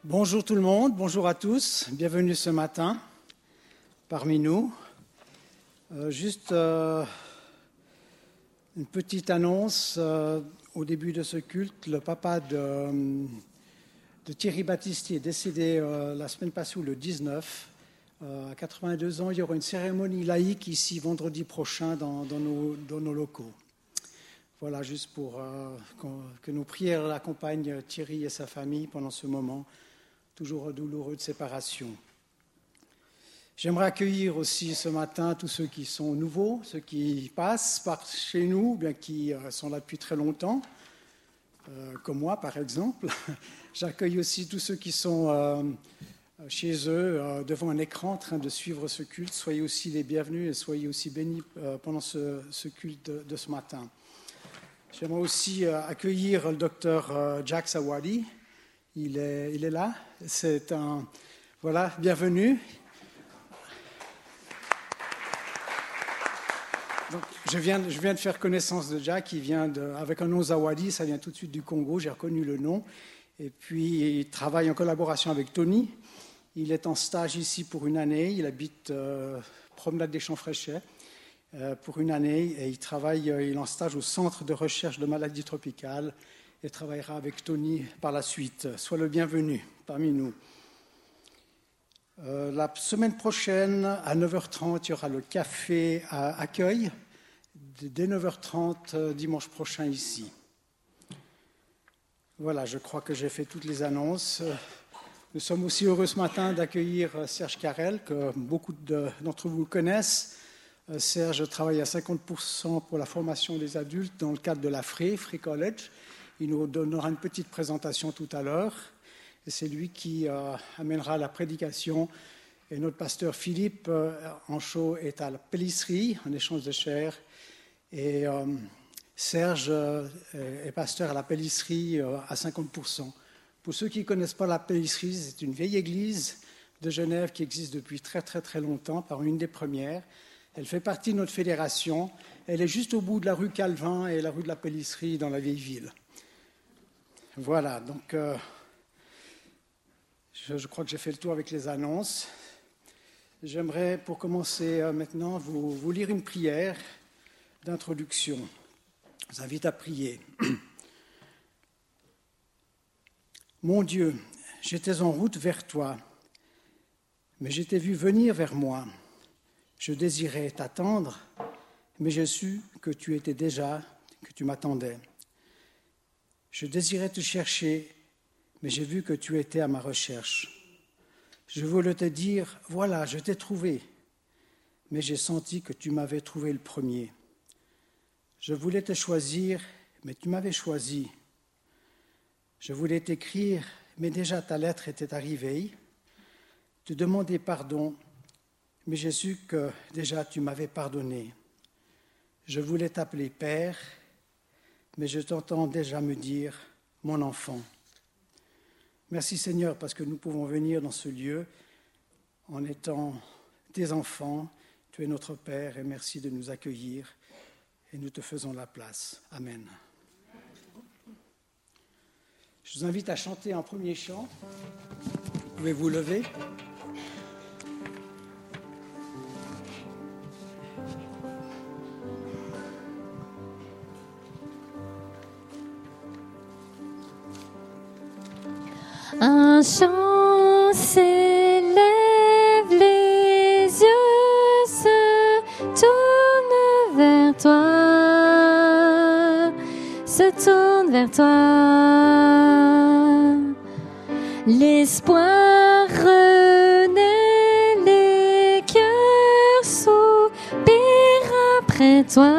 Bonjour tout le monde, bonjour à tous, bienvenue ce matin parmi nous. Juste une petite annonce au début de ce culte. Le papa de Thierry Battisti est décédé la semaine passée, le 19, à 82 ans. Il y aura une cérémonie laïque ici vendredi prochain dans nos locaux. Voilà, juste pour que nos prières accompagnent Thierry et sa famille pendant ce moment toujours douloureux de séparation. J'aimerais accueillir aussi ce matin tous ceux qui sont nouveaux, ceux qui passent par chez nous, bien qui sont là depuis très longtemps, comme moi par exemple. J'accueille aussi tous ceux qui sont chez eux, devant un écran, en train de suivre ce culte. Soyez aussi les bienvenus et soyez aussi bénis pendant ce culte de ce matin. J'aimerais aussi accueillir le docteur Jack Sawadi. Il est là. Voilà, bienvenue. Donc, je viens de faire connaissance de Jack. Il vient avec un nom Zawadi, ça vient tout de suite du Congo. J'ai reconnu le nom. Et puis, il travaille en collaboration avec Tony. Il est en stage ici pour une année. Il habite Promenade des Champs-Fréchets pour une année. Et il est en stage au Centre de recherche de maladies tropicales. Et travaillera avec Tony par la suite. Sois le bienvenu parmi nous. La semaine prochaine, à 9h30, il y aura le café à accueil, dès 9h30 dimanche prochain ici. Voilà, je crois que j'ai fait toutes les annonces. Nous sommes aussi heureux ce matin d'accueillir Serge Carrel, que beaucoup d'entre vous connaissent. Serge travaille à 50% pour la formation des adultes dans le cadre de la Free College. Il nous donnera une petite présentation tout à l'heure. Et c'est lui qui amènera la prédication. Et notre pasteur Philippe Anchaud est à la Pélisserie, en échange de chair. Et Serge est pasteur à la Pélisserie à 50%. Pour ceux qui ne connaissent pas la Pélisserie, c'est une vieille église de Genève qui existe depuis très très très longtemps, par une des premières. Elle fait partie de notre fédération. Elle est juste au bout de la rue Calvin et la rue de la Pélisserie dans la vieille ville. Voilà, donc je crois que j'ai fait le tour avec les annonces. J'aimerais, pour commencer maintenant, vous lire une prière d'introduction. Je vous invite à prier. Mon Dieu, j'étais en route vers toi, mais je t'ai vu venir vers moi. Je désirais t'attendre, mais j'ai su que tu m'attendais. Je désirais te chercher, mais j'ai vu que tu étais à ma recherche. Je voulais te dire, voilà, je t'ai trouvé, mais j'ai senti que tu m'avais trouvé le premier. Je voulais te choisir, mais tu m'avais choisi. Je voulais t'écrire, mais déjà ta lettre était arrivée. Te demander pardon, mais j'ai su que déjà tu m'avais pardonné. Je voulais t'appeler Père, mais je t'entends déjà me dire, mon enfant. Merci Seigneur, parce que nous pouvons venir dans ce lieu en étant tes enfants. Tu es notre Père et merci de nous accueillir et nous te faisons la place. Amen. Je vous invite à chanter un premier chant. Vous pouvez vous lever. Un chant s'élève, les yeux se tournent vers toi, L'espoir renaît, les cœurs soupirent après toi.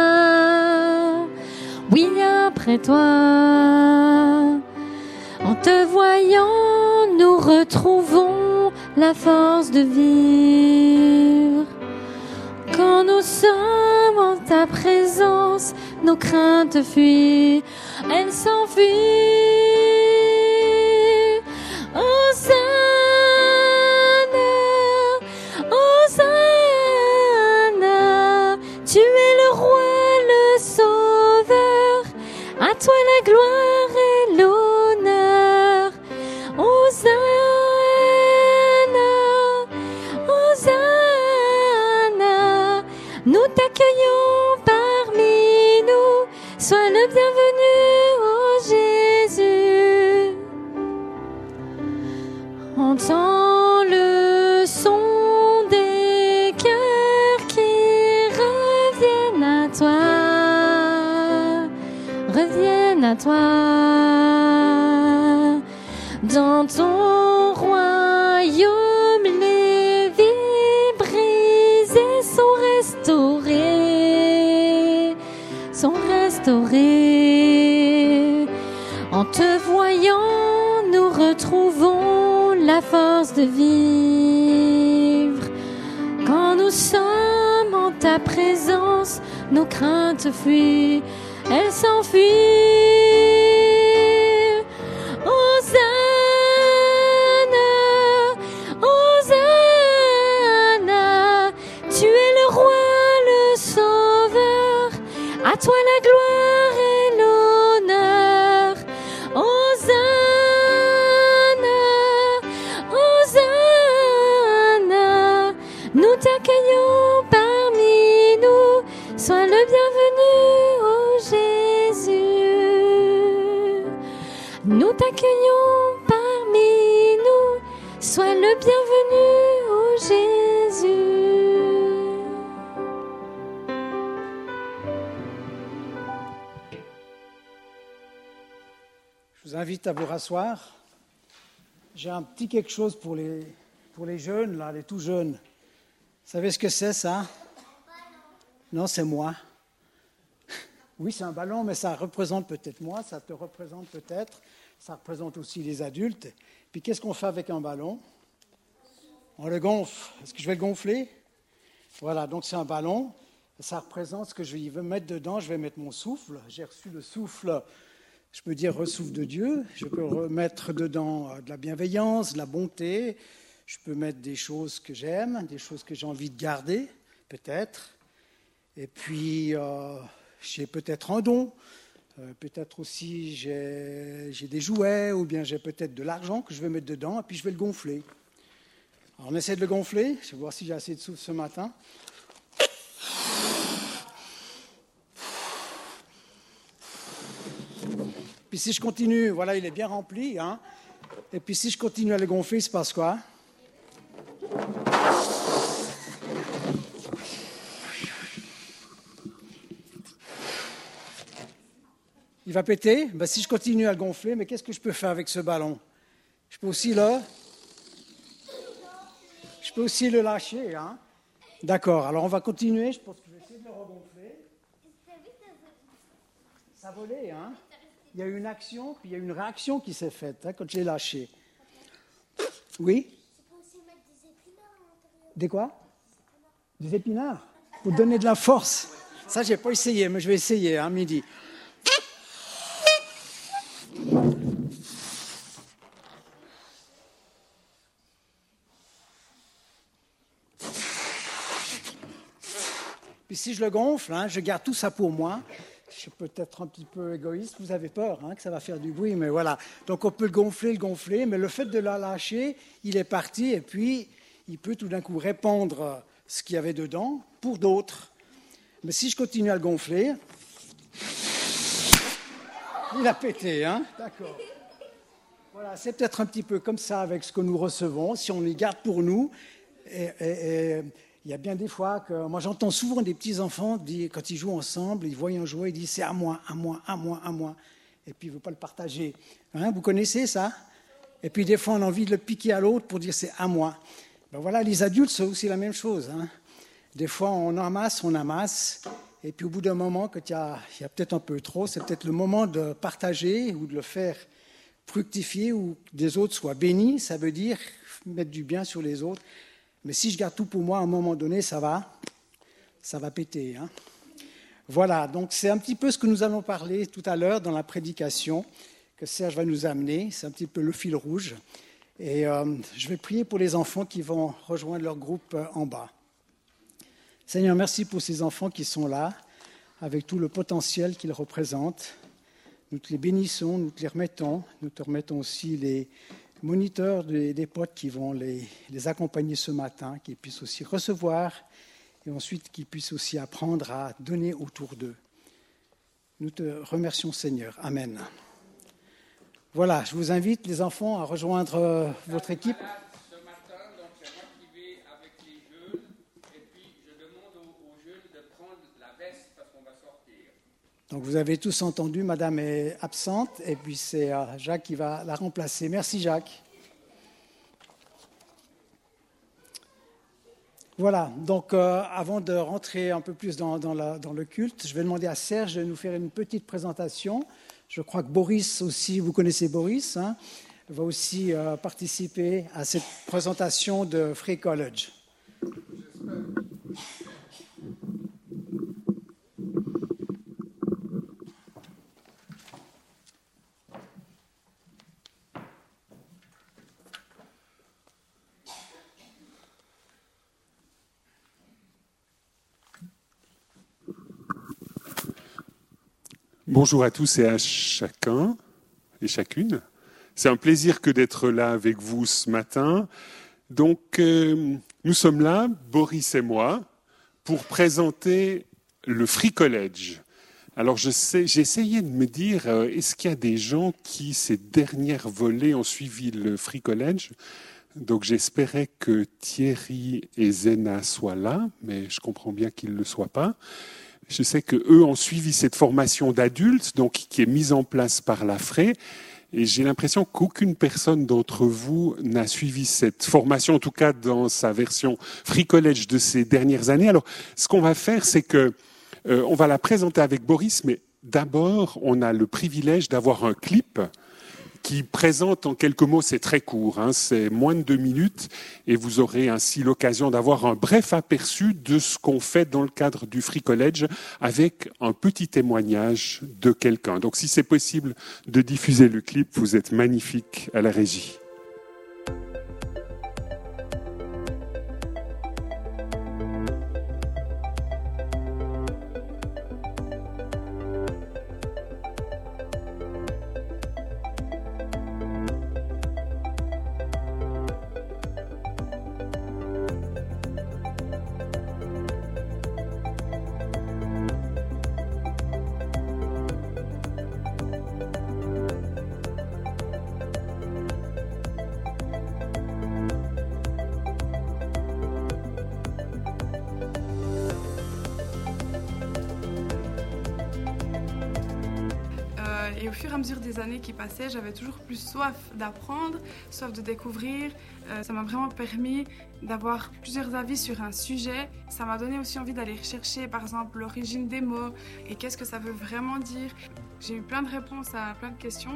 Oui, après toi. En te voyant, nous retrouvons la force de vivre. Quand nous sommes en ta présence, nos craintes fuient, elles s'enfuient. Hosanna, Hosanna, tu es le roi, le sauveur, à toi la gloire et l'honneur. Hosanna. Entends le son des cœurs qui reviennent à toi. Dans ton royaume, les vies brisées sont restaurées. En te voyant, nous retrouvons la force de vivre. Quand nous sommes en ta présence, nos craintes fuient, elles s'enfuient. À toi la gloire et l'honneur. Hosanna, nous t'accueillons parmi nous. Sois le bienvenu, ô Jésus. Nous t'accueillons parmi nous. Sois le bienvenu, ô Jésus. Je vous invite à vous rasseoir. J'ai un petit quelque chose pour les jeunes, là, les tout jeunes. Vous savez ce que c'est, ça? Non, c'est moi. Oui, c'est un ballon, mais ça représente peut-être moi, ça te représente peut-être, ça représente aussi les adultes. Puis qu'est-ce qu'on fait avec un ballon? On le gonfle. Est-ce que je vais le gonfler? Voilà, donc c'est un ballon. Ça représente ce que je vais mettre dedans. Je vais mettre mon souffle. J'ai reçu le souffle. Je peux dire souffle de Dieu, je peux remettre dedans de la bienveillance, de la bonté, je peux mettre des choses que j'aime, des choses que j'ai envie de garder, peut-être. Et puis, j'ai peut-être un don, peut-être aussi j'ai des jouets, ou bien j'ai peut-être de l'argent que je vais mettre dedans, et puis je vais le gonfler. Alors, on essaie de le gonfler, je vais voir si j'ai assez de souffle ce matin. Puis si je continue, voilà, il est bien rempli, hein. Et puis si je continue à le gonfler, il se passe quoi? Il va péter? Ben, si je continue à le gonfler, mais qu'est-ce que je peux faire avec ce ballon? Je peux aussi le lâcher, hein. D'accord, alors on va continuer, je pense que je vais essayer de le regonfler. Ça volait, hein. Il y a eu une action, puis il y a eu une réaction qui s'est faite, hein, quand je l'ai lâché. Oui? Tu peux aussi mettre des épinards à l'intérieur. Des quoi? Des épinards? Pour donner de la force. Ça, je n'ai pas essayé, mais je vais essayer, hein, midi. Puis si je le gonfle, hein, je garde tout ça pour moi. Je suis peut-être un petit peu égoïste, vous avez peur, hein, que ça va faire du bruit, mais voilà. Donc on peut le gonfler, mais le fait de la lâcher, il est parti, et puis il peut tout d'un coup répandre ce qu'il y avait dedans pour d'autres. Mais si je continue à le gonfler, il a pété, hein, d'accord. Voilà, c'est peut-être un petit peu comme ça avec ce que nous recevons, si on les garde pour nous, et il y a bien des fois que... Moi, j'entends souvent des petits-enfants, quand ils jouent ensemble, ils voient un jouet, ils disent « c'est à moi, à moi, à moi, à moi ». Et puis, ils ne veulent pas le partager. Hein, vous connaissez ça? Et puis, des fois, on a envie de le piquer à l'autre pour dire « c'est à moi ». Ben voilà, les adultes, c'est aussi la même chose. Hein. Des fois, on amasse, et puis au bout d'un moment, quand il y a peut-être un peu trop, c'est peut-être le moment de partager ou de le faire fructifier ou que des autres soient bénis. Ça veut dire mettre du bien sur les autres. Mais si je garde tout pour moi, à un moment donné, ça va péter. Hein. Voilà, donc c'est un petit peu ce que nous allons parler tout à l'heure dans la prédication que Serge va nous amener. C'est un petit peu le fil rouge. Et je vais prier pour les enfants qui vont rejoindre leur groupe en bas. Seigneur, merci pour ces enfants qui sont là, avec tout le potentiel qu'ils représentent. Nous te les bénissons, nous te les remettons. Nous te remettons aussi les moniteurs des potes qui vont les accompagner ce matin, qu'ils puissent aussi recevoir et ensuite qu'ils puissent aussi apprendre à donner autour d'eux. Nous te remercions, Seigneur. Amen. Voilà, je vous invite, les enfants, à rejoindre votre équipe. Donc vous avez tous entendu, Madame est absente et puis c'est Jacques qui va la remplacer. Merci Jacques. Voilà, donc avant de rentrer un peu plus dans le culte, je vais demander à Serge de nous faire une petite présentation. Je crois que Boris aussi, vous connaissez Boris, hein, va aussi participer à cette présentation de Free College. Bonjour à tous et à chacun et chacune. C'est un plaisir que d'être là avec vous ce matin. Donc, nous sommes là, Boris et moi, pour présenter le Free College. Alors, j'ai essayé de me dire, est-ce qu'il y a des gens qui, ces dernières volées, ont suivi le Free College ? Donc, j'espérais que Thierry et Zena soient là, mais je comprends bien qu'ils ne le soient pas. Je sais qu'eux ont suivi cette formation d'adultes, donc qui est mise en place par l'AFRE, et j'ai l'impression qu'aucune personne d'entre vous n'a suivi cette formation, en tout cas dans sa version Free College de ces dernières années. Alors, ce qu'on va faire, c'est que on va la présenter avec Boris, mais d'abord, on a le privilège d'avoir un clip qui présente en quelques mots, c'est très court, hein, c'est moins de 2 minutes, et vous aurez ainsi l'occasion d'avoir un bref aperçu de ce qu'on fait dans le cadre du Free College avec un petit témoignage de quelqu'un. Donc si c'est possible de diffuser le clip, vous êtes magnifique à la régie. Et au fur et à mesure des années qui passaient, j'avais toujours plus soif d'apprendre, soif de découvrir. Ça m'a vraiment permis d'avoir plusieurs avis sur un sujet. Ça m'a donné aussi envie d'aller rechercher, par exemple, l'origine des mots et qu'est-ce que ça veut vraiment dire. J'ai eu plein de réponses à plein de questions.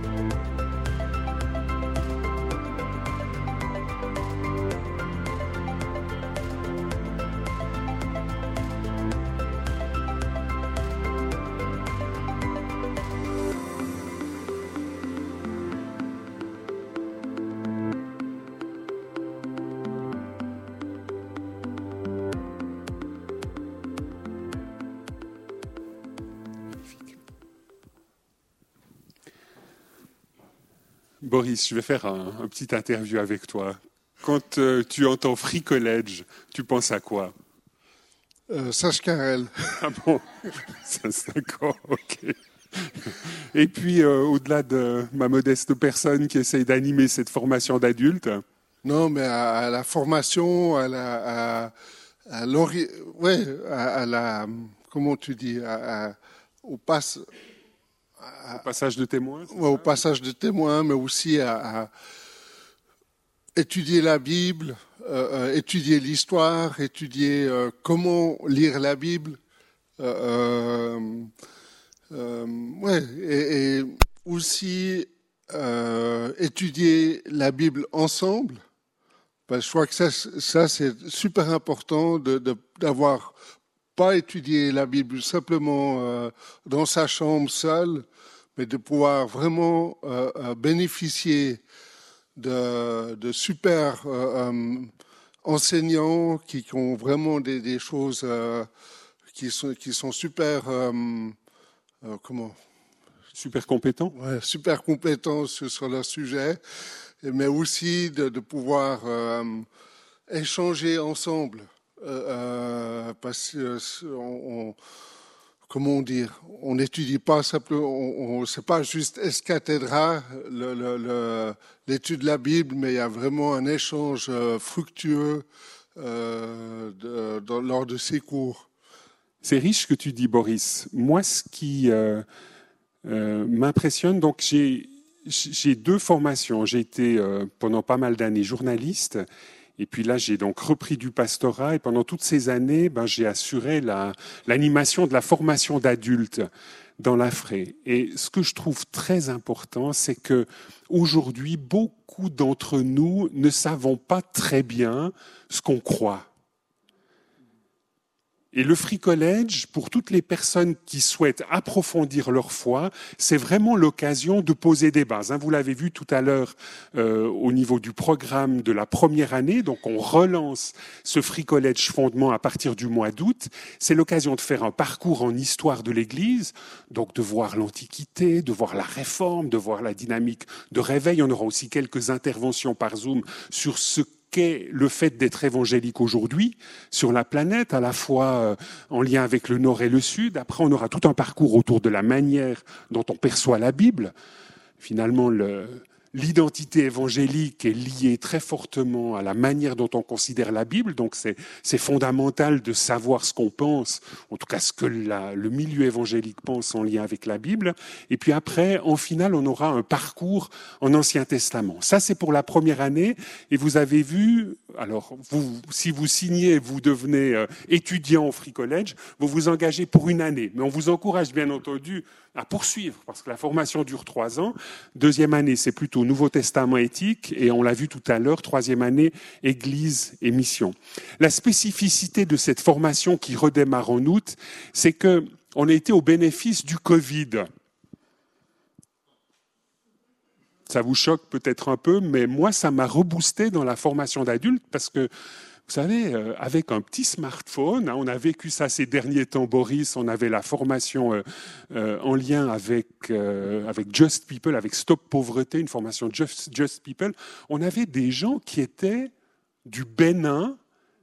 Boris, je vais faire un petit interview avec toi. Quand tu entends Free College, tu penses à quoi ? Serge Carrel. Ah bon ? Ça, c'est d'accord, ok. Et puis, au-delà de ma modeste personne qui essaye d'animer cette formation d'adultes. Non, mais à la formation, à la, comment tu dis, au passage de témoin. Ouais, au passage de témoin, mais aussi à étudier la Bible, étudier l'histoire, étudier comment lire la Bible. Et aussi étudier la Bible ensemble. Je crois que ça c'est super important d'avoir pas étudié la Bible simplement dans sa chambre seule, mais de pouvoir vraiment bénéficier de super enseignants qui ont vraiment des choses qui sont super super compétents. Ouais, super compétents sur leur sujet, mais aussi de pouvoir échanger ensemble. Parce que comment dire, on n'étudie pas simplement, c'est pas juste escathédra l'étude de la Bible, mais il y a vraiment un échange fructueux lors de ces cours. C'est riche ce que tu dis, Boris. Moi, ce qui m'impressionne, donc j'ai 2 formations. J'ai été pendant pas mal d'années journaliste, et puis là j'ai donc repris du pastorat, et pendant toutes ces années, j'ai assuré l'animation de la formation d'adultes dans l'Afré. Et ce que je trouve très important, c'est que aujourd'hui, beaucoup d'entre nous ne savons pas très bien ce qu'on croit. Et le Free College, pour toutes les personnes qui souhaitent approfondir leur foi, c'est vraiment l'occasion de poser des bases. Vous l'avez vu tout à l'heure au niveau du programme de la première année. Donc on relance ce Free College fondement à partir du mois d'août. C'est l'occasion de faire un parcours en histoire de l'Église, donc de voir l'Antiquité, de voir la Réforme, de voir la dynamique de réveil. On aura aussi quelques interventions par Zoom sur ce qu'est le fait d'être évangélique aujourd'hui sur la planète, à la fois en lien avec le Nord et le Sud. Après, on aura tout un parcours autour de la manière dont on perçoit la Bible. Finalement, l'identité évangélique est liée très fortement à la manière dont on considère la Bible. Donc, c'est fondamental de savoir ce qu'on pense, en tout cas ce que le milieu évangélique pense en lien avec la Bible. Et puis après, en finale, on aura un parcours en Ancien Testament. Ça, c'est pour la première année. Et vous avez vu, alors, si vous signez, vous devenez étudiant au Free College, vous vous engagez pour 1 année. Mais on vous encourage, bien entendu, à poursuivre, parce que la formation dure 3 ans. 2e année, c'est plutôt Nouveau Testament éthique, et on l'a vu tout à l'heure, 3e année, Église et mission. La spécificité de cette formation qui redémarre en août, c'est que on a été au bénéfice du Covid. Ça vous choque peut-être un peu, mais moi, ça m'a reboosté dans la formation d'adultes, parce que vous savez, avec un petit smartphone, on a vécu ça ces derniers temps, Boris, on avait la formation en lien avec Just People, avec Stop Pauvreté, une formation Just People. On avait des gens qui étaient du Bénin,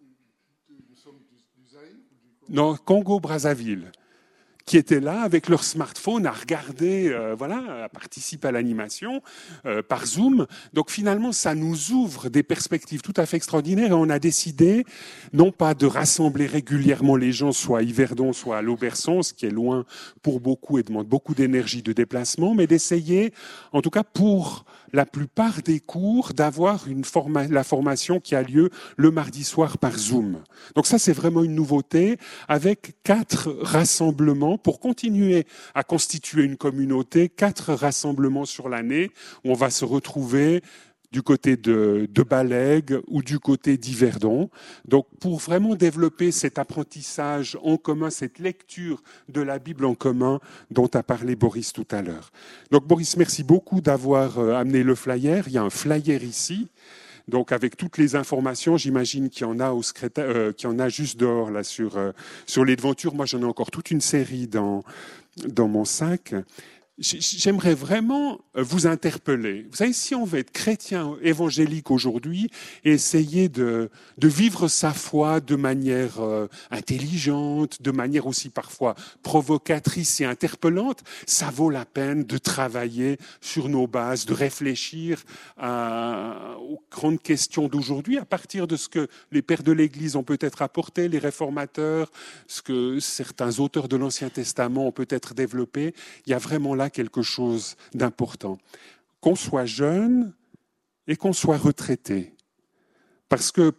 non, Congo-Brazzaville, qui étaient là avec leur smartphone à regarder, à participer à l'animation par Zoom. Donc finalement, ça nous ouvre des perspectives tout à fait extraordinaires, et on a décidé non pas de rassembler régulièrement les gens, soit à Yverdon, soit à l'Auberçon, ce qui est loin pour beaucoup et demande beaucoup d'énergie de déplacement, mais d'essayer, en tout cas pour la plupart des cours, d'avoir la formation qui a lieu le mardi soir par Zoom. Donc ça, c'est vraiment une nouveauté, avec 4 rassemblements pour continuer à constituer une communauté, 4 rassemblements sur l'année où on va se retrouver du côté de Balègue ou du côté d'Yverdon. Donc pour vraiment développer cet apprentissage en commun, cette lecture de la Bible en commun dont a parlé Boris tout à l'heure. Donc Boris, merci beaucoup d'avoir amené le flyer. Il y a un flyer ici. Donc avec toutes les informations, j'imagine qu'il y en a qu'il y en a juste dehors là sur les devantures. Moi, j'en ai encore toute une série dans mon sac. J'aimerais vraiment vous interpeller. Vous savez, si on veut être chrétien évangélique aujourd'hui et essayer de vivre sa foi de manière intelligente, de manière aussi parfois provocatrice et interpellante, ça vaut la peine de travailler sur nos bases, de réfléchir aux grandes questions d'aujourd'hui à partir de ce que les pères de l'Église ont peut-être apporté, les réformateurs, ce que certains auteurs de l'Ancien Testament ont peut-être développé. Il y a vraiment là quelque chose d'important. Qu'on soit jeune et qu'on soit retraité. Parce que,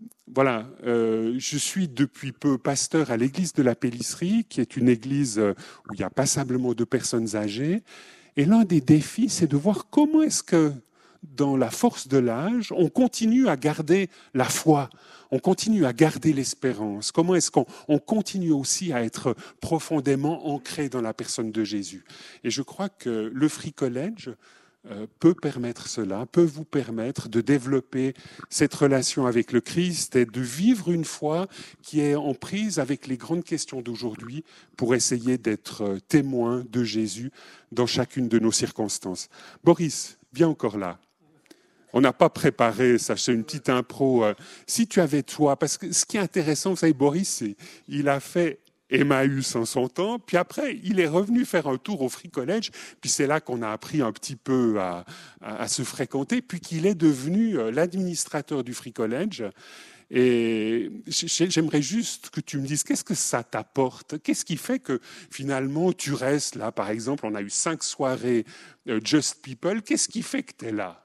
je suis depuis peu pasteur à l'église de la Pélisserie, qui est une église où il y a passablement de personnes âgées. Et l'un des défis, c'est de voir comment est-ce que, dans la force de l'âge, on continue à garder la foi, on continue à garder l'espérance. Comment est-ce qu'on continue aussi à être profondément ancré dans la personne de Jésus? Et je crois que le Free College peut permettre cela, peut vous permettre de développer cette relation avec le Christ et de vivre une foi qui est en prise avec les grandes questions d'aujourd'hui pour essayer d'être témoin de Jésus dans chacune de nos circonstances. Boris, viens encore là. On n'a pas préparé, sachez, une petite impro. Si tu avais toi, parce que ce qui est intéressant, vous savez, Boris, il a fait Emmaüs en son temps, puis après, il est revenu faire un tour au Free College, puis c'est là qu'on a appris un petit peu à se fréquenter, puis qu'il est devenu l'administrateur du Free College. Et j'aimerais juste que tu me dises, qu'est-ce que ça t'apporte? Qu'est-ce qui fait que finalement tu restes là? Par exemple, on a eu 5 soirées Just People. Qu'est-ce qui fait que tu es là?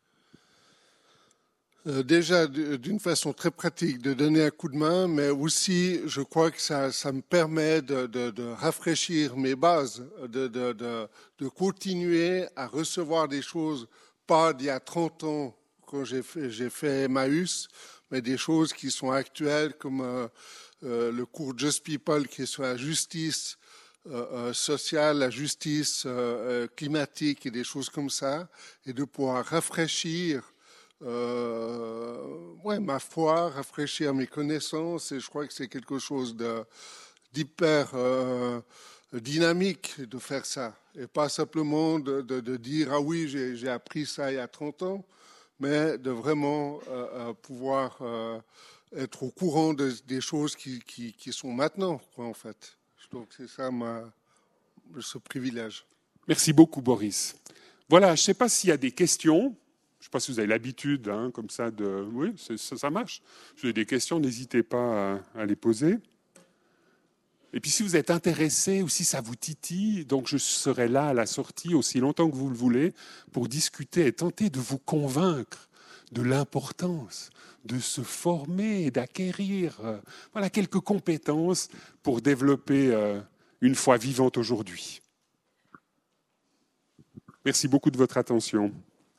Déjà, d'une façon très pratique, de donner un coup de main, mais aussi, je crois que ça me permet de rafraîchir mes bases, de continuer à recevoir des choses, pas d'il y a 30 ans, quand j'ai fait Emmaüs, mais des choses qui sont actuelles, comme le cours Just People, qui est sur la justice sociale, la justice climatique et des choses comme ça, et de pouvoir rafraîchir ma foi, rafraîchir mes connaissances, et je crois que c'est quelque chose d'hyper dynamique de faire ça, et pas simplement de dire ah oui, j'ai appris ça il y a 30 ans, mais de vraiment pouvoir être au courant des choses qui sont maintenant, quoi, en fait. Donc c'est ça ce privilège. Merci beaucoup, Boris. Voilà, je ne sais pas s'il y a des questions. Je ne sais pas si vous avez l'habitude, comme ça, de... Oui, ça marche. Si vous avez des questions, n'hésitez pas à les poser. Et puis, si vous êtes intéressé ou si ça vous titille, donc je serai là à la sortie aussi longtemps que vous le voulez pour discuter et tenter de vous convaincre de l'importance de se former et d'acquérir quelques compétences pour développer une foi vivante aujourd'hui. Merci beaucoup de votre attention.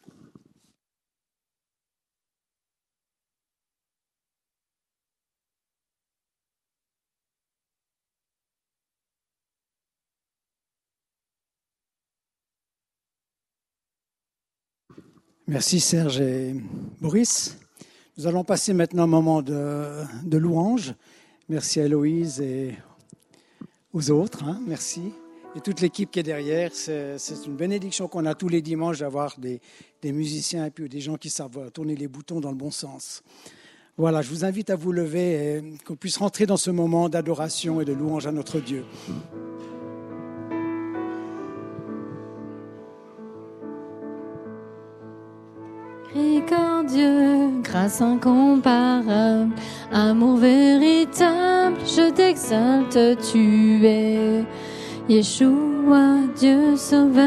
Merci Serge et Boris. Nous allons passer maintenant un moment de louange. Merci à Héloïse et aux autres. Merci. Et toute l'équipe qui est derrière. C'est une bénédiction qu'on a tous les dimanches d'avoir des musiciens et puis des gens qui savent tourner les boutons dans le bon sens. Voilà, je vous invite à vous lever et qu'on puisse rentrer dans ce moment d'adoration et de louange à notre Dieu. Miséricordieux, grâce incomparable, amour véritable, je t'exalte, tu es Yeshua, Dieu sauveur.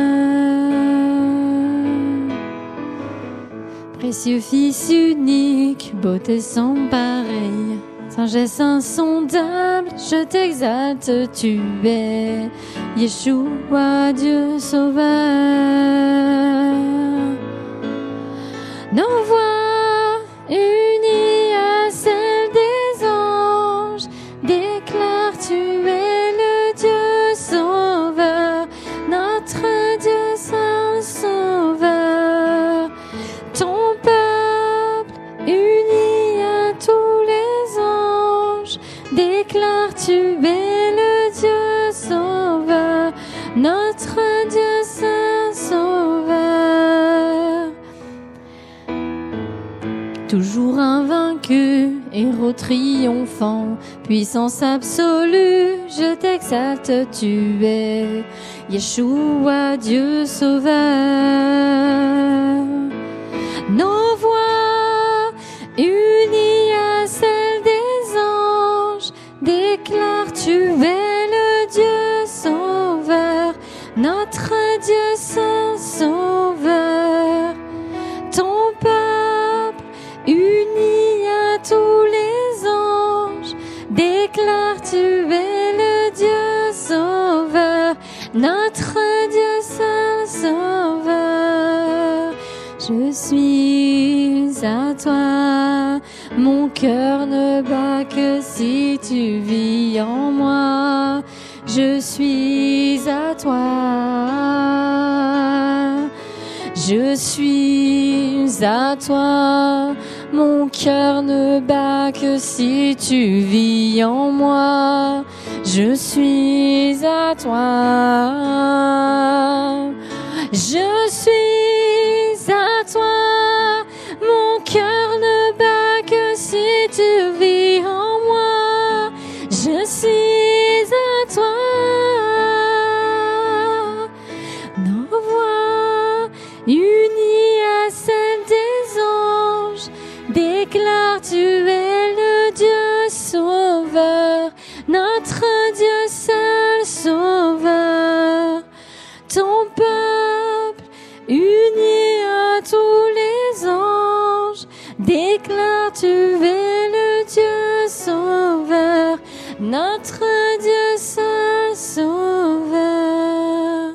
Précieux Fils unique, beauté sans pareille, sagesse insondable, je t'exalte, tu es Yeshua, Dieu sauveur. Nos voix unies à celles des anges déclarent tu es le Dieu sauveur, notre Dieu saint sauveur. Ton peuple uni à tous les anges déclare tu es le Dieu sauveur, notre Dieu saint sauveur. Toujours invaincu, héros triomphant, puissance absolue, je t'exalte, tu es Yeshua, Dieu sauveur. Nos voix unies à celles des anges déclarent tu es le Dieu sauveur, notre Dieu saint sauveur. Ton peuple uni à tous les anges déclare tu es le Dieu sauveur, notre Dieu saint sauveur. Je suis à toi, mon cœur ne bat que si tu vis en moi. Je suis à toi. Je suis à toi, mon cœur ne bat que si tu vis en moi. Je suis à toi. Je suis à toi, mon cœur ne bat que si tu vis en moi. Je suis à toi. Nos voix unies à celles des anges déclarent tu es déclare tu es le Dieu sauveur, notre Dieu saint sauveur.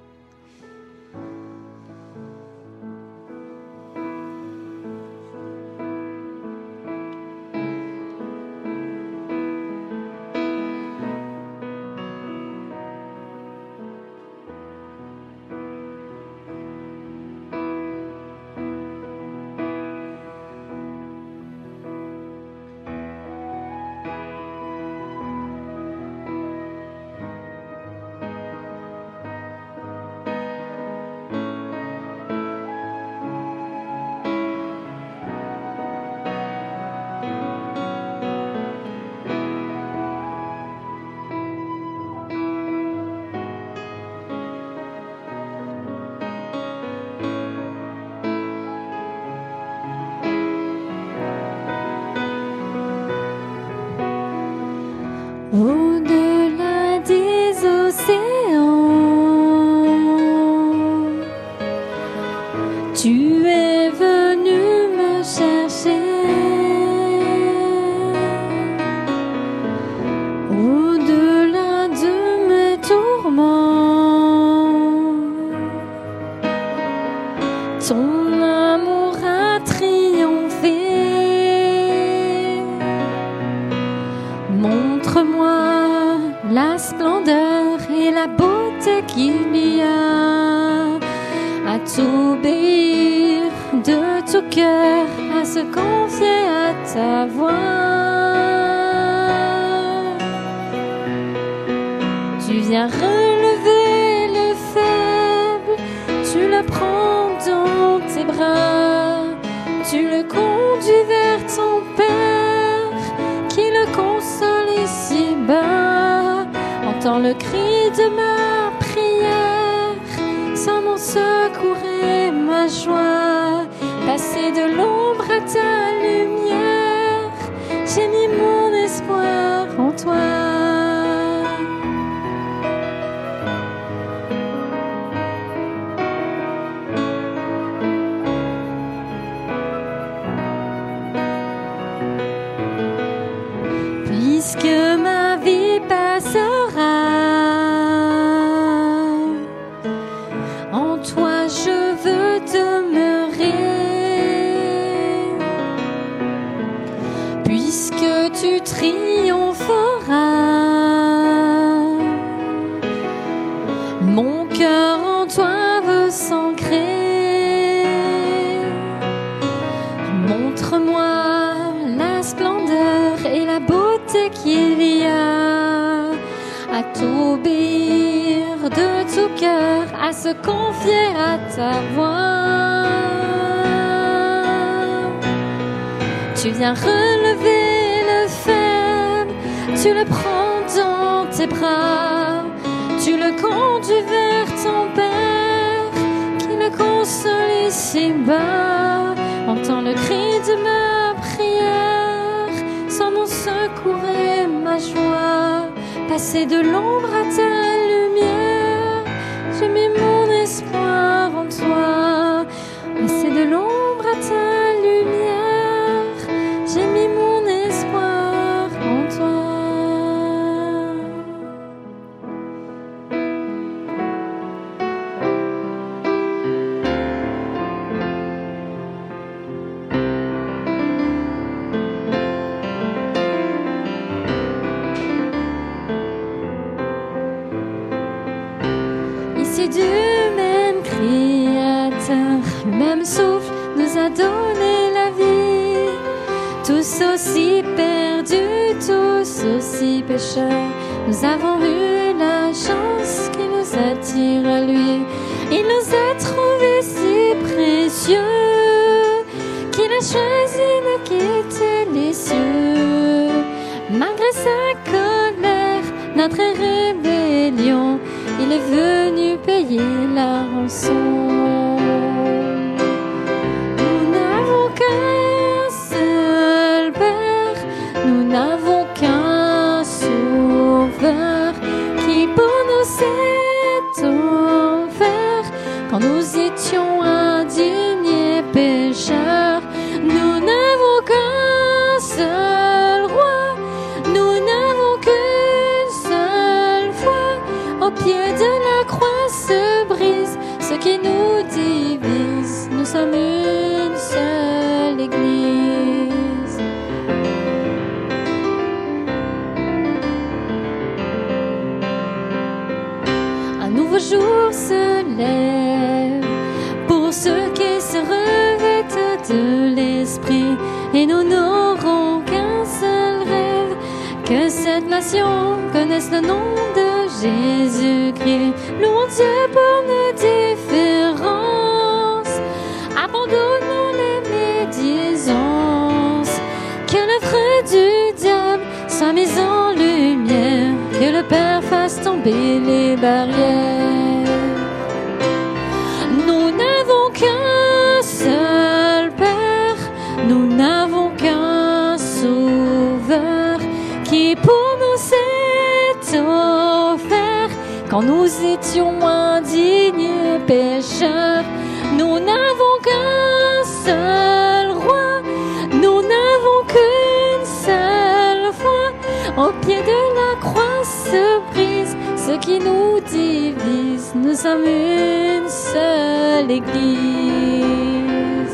Au-delà des océans, tu es venu me chercher. Au-delà de mes tourments, ton amour a triomphé. Montre-moi la splendeur et la beauté qu'il y a à t'obéir de tout cœur, à se confier à ta voix. Tu viens relever le faible, tu le prends dans tes bras, tu le conduis vers ton Père, qui le console ici-bas. Entends le cri de ma prière, sans mon secours et ma joie. Passer de l'ombre à ta lumière, j'ai mis mon espoir en toi. Puisque ma vie passera, en toi je veux demeurer. Puisque tu triompheras, mon cœur en toi veut s'ancrer. Montre-moi la splendeur et la beauté qu'il y a à t'obéir de tout cœur, à se confier à ta voix. Tu viens relever le faible, tu le prends dans tes bras, tu le conduis vers ton Père, qui le console ici-bas. Entends le cri de ma prière, sans mon secours et ma joie. Passer de l'ombre à ta lumière, j'ai mis mon espoir en toi. Passer de l'ombre à ta lumière, j'ai mis mon espoir en toi. Issu du même Créateur, le même souffle nous a donné la vie. Tous aussi perdus, tous aussi pécheurs, nous avons eu la chance qui nous attire à lui. Il nous a trouvés si précieux qu'il a choisi de quitter les cieux. Malgré sa colère, notre rébellion, il est venu payer la rançon. Nous n'avons qu'un seul Père, nous n'avons qu'un Sauveur qui pour nous s'est offert quand nous étions indignes et pécheurs. Nous et nous n'aurons qu'un seul rêve, que cette nation connaisse le nom de Jésus-Christ. Louons Dieu pour nos différences, abandonnons les médisances, que l'œuvre du diable soit mise en lumière, que le Père fasse tomber les barrières. Nous n'avons qu'un seul Père, nous n'avons qu'un Sauveur, qui pour nous s'est offert quand nous étions indignes pécheurs. Nous n'avons qu'un seul Roi, nous n'avons qu'une seule foi. Au pied de la croix se brise ce qui nous divise. Nous sommes une seule Église.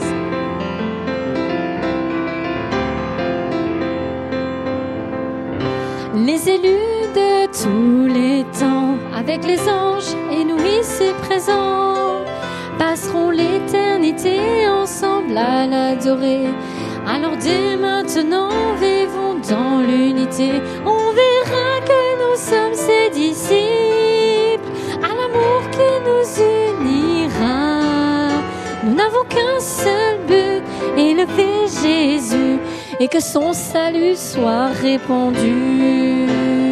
Les élus de tous les temps, avec les anges et nous ici présents, passeront l'éternité ensemble à l'adorer. Alors dès maintenant, vivons dans l'unité. On verra que nous sommes ses disciples, à l'amour qui nous unira. Nous n'avons qu'un seul but, élever Jésus, et que son salut soit répandu.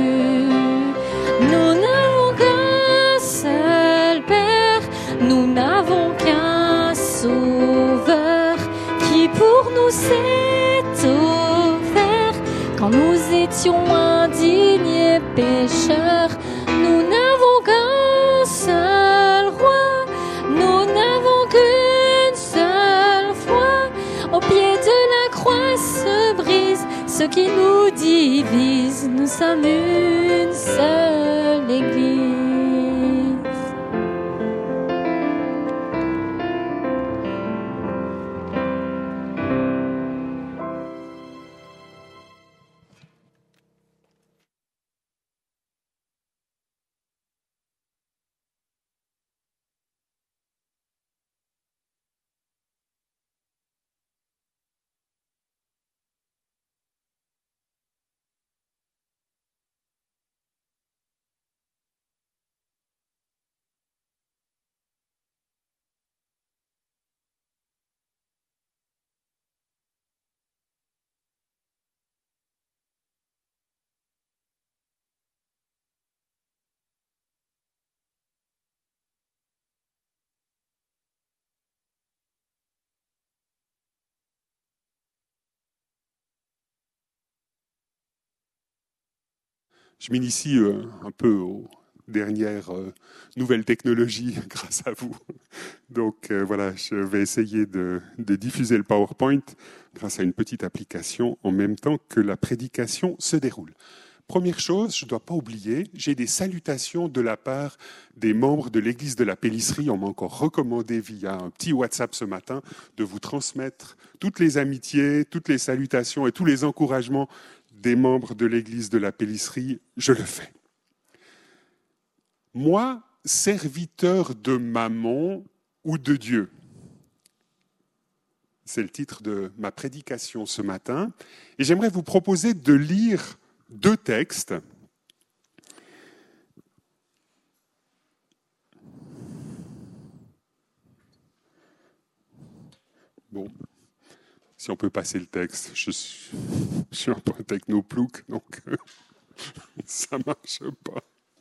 Nous n'avons qu'un seul Père, nous n'avons qu'un Sauveur, qui pour nous s'est offert quand nous étions indignes et pécheurs. Nous n'avons qu'un seul Roi, nous n'avons qu'une seule foi. Au pied de la croix se brise ce qui nous divise. Nous sommes une seule Église. Je m'initie un peu aux dernières nouvelles technologies grâce à vous. Donc voilà, je vais essayer de diffuser le PowerPoint grâce à une petite application en même temps que la prédication se déroule. Première chose, je ne dois pas oublier, j'ai des salutations de la part des membres de l'Église de la Pélisserie. On m'a encore recommandé via un petit WhatsApp ce matin de vous transmettre toutes les amitiés, toutes les salutations et tous les encouragements des membres de l'Église de la Pélisserie. Je le fais. Moi, serviteur de Mammon ou de Dieu, c'est le titre de ma prédication ce matin. Et j'aimerais vous proposer de lire 2 textes. Bon, si on peut passer le texte, je suis un peu un technoplouc, donc ça ne marche pas.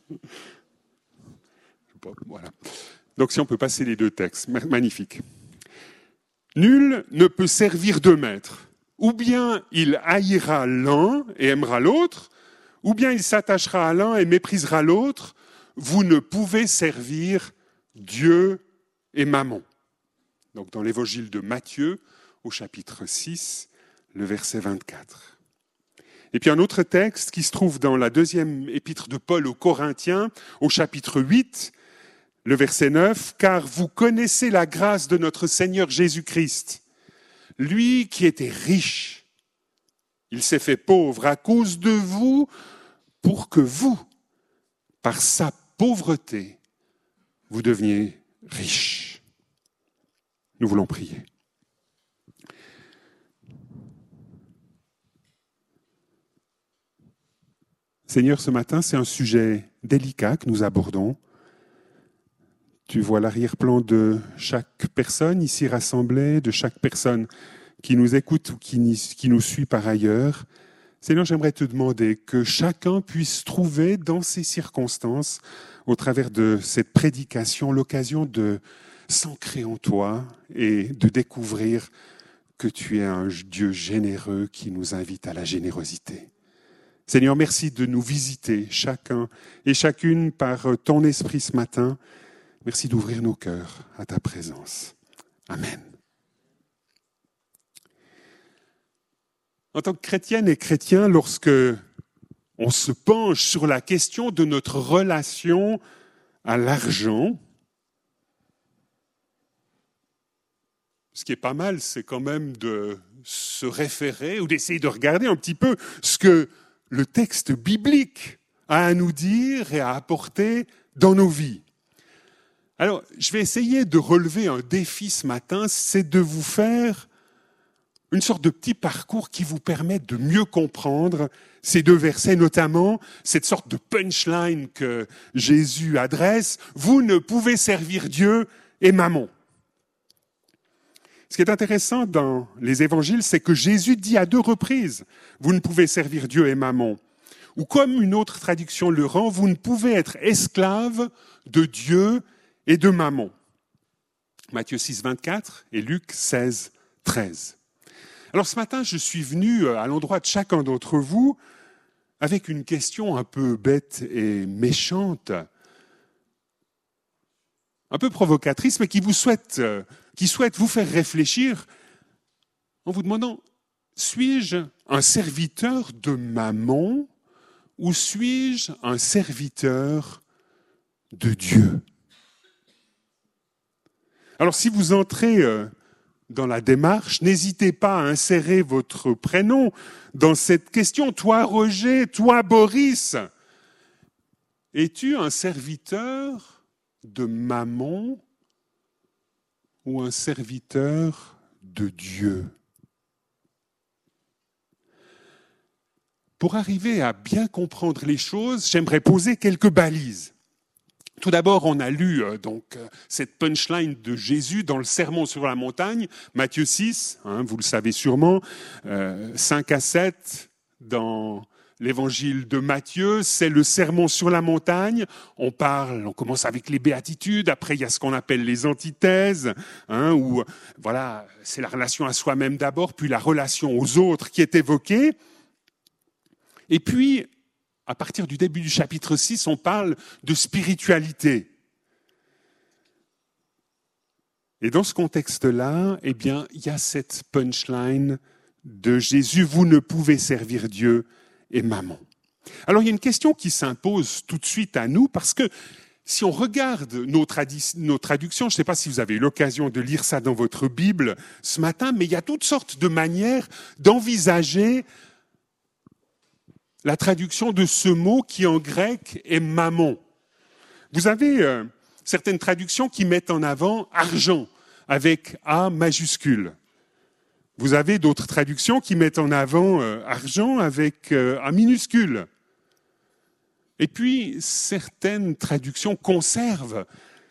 Voilà. Donc si on peut passer les 2 textes, magnifique. Nul ne peut servir 2 maîtres. Ou bien il haïra l'un et aimera l'autre, ou bien il s'attachera à l'un et méprisera l'autre. Vous ne pouvez servir Dieu et Mammon. Donc dans l'évangile de Matthieu, au chapitre 6, le verset 24. Et puis un autre texte qui se trouve dans la 2e épître de Paul aux Corinthiens, au chapitre 8, le verset 9, « Car vous connaissez la grâce de notre Seigneur Jésus-Christ, lui qui était riche, il s'est fait pauvre à cause de vous, pour que vous, par sa pauvreté, vous deveniez riches. » Nous voulons prier. Seigneur, ce matin, c'est un sujet délicat que nous abordons. Tu vois l'arrière-plan de chaque personne ici rassemblée, de chaque personne qui nous écoute ou qui nous suit par ailleurs. Seigneur, j'aimerais te demander que chacun puisse trouver dans ces circonstances, au travers de cette prédication, l'occasion de s'ancrer en toi et de découvrir que tu es un Dieu généreux qui nous invite à la générosité. Seigneur, merci de nous visiter chacun et chacune par ton esprit ce matin. Merci d'ouvrir nos cœurs à ta présence. Amen. En tant que chrétienne et chrétien, lorsque on se penche sur la question de notre relation à l'argent, ce qui est pas mal, c'est quand même de se référer ou d'essayer de regarder un petit peu ce que le texte biblique a à nous dire et à apporter dans nos vies. Alors, je vais essayer de relever un défi ce matin, c'est de vous faire une sorte de petit parcours qui vous permet de mieux comprendre ces deux versets, notamment cette sorte de punchline que Jésus adresse. Vous ne pouvez servir Dieu et Mammon. Ce qui est intéressant dans les évangiles, c'est que Jésus dit à 2 reprises, vous ne pouvez servir Dieu et Mammon. Ou comme une autre traduction le rend, vous ne pouvez être esclave de Dieu et de Mammon. Matthieu 6, 24 et Luc 16, 13. Alors ce matin, je suis venu à l'endroit de chacun d'entre vous avec une question un peu bête et méchante, un peu provocatrice, mais qui souhaite vous faire réfléchir en vous demandant, suis-je un serviteur de Mammon ou suis-je un serviteur de Dieu ? Alors si vous entrez dans la démarche, n'hésitez pas à insérer votre prénom dans cette question. Toi, Roger, toi, Boris, es-tu un serviteur de Mammon ou un serviteur de Dieu ? Pour arriver à bien comprendre les choses, j'aimerais poser quelques balises. Tout d'abord, on a lu cette punchline de Jésus dans le Sermon sur la montagne, Matthieu 6, vous le savez sûrement, 5 à 7 dans l'évangile de Matthieu, c'est le Sermon sur la montagne. On commence avec les béatitudes, après il y a ce qu'on appelle les antithèses, où voilà, c'est la relation à soi-même d'abord, puis la relation aux autres qui est évoquée. Et puis, à partir du début du chapitre 6, on parle de spiritualité. Et dans ce contexte-là, eh bien, il y a cette punchline de Jésus, vous ne pouvez servir Dieu et Mammon. Alors, il y a une question qui s'impose tout de suite à nous, parce que si on regarde nos traductions, je ne sais pas si vous avez eu l'occasion de lire ça dans votre Bible ce matin, mais il y a toutes sortes de manières d'envisager la traduction de ce mot qui en grec est mammon. Vous avez certaines traductions qui mettent en avant argent avec A majuscule. Vous avez d'autres traductions qui mettent en avant argent avec A minuscule. Et puis certaines traductions conservent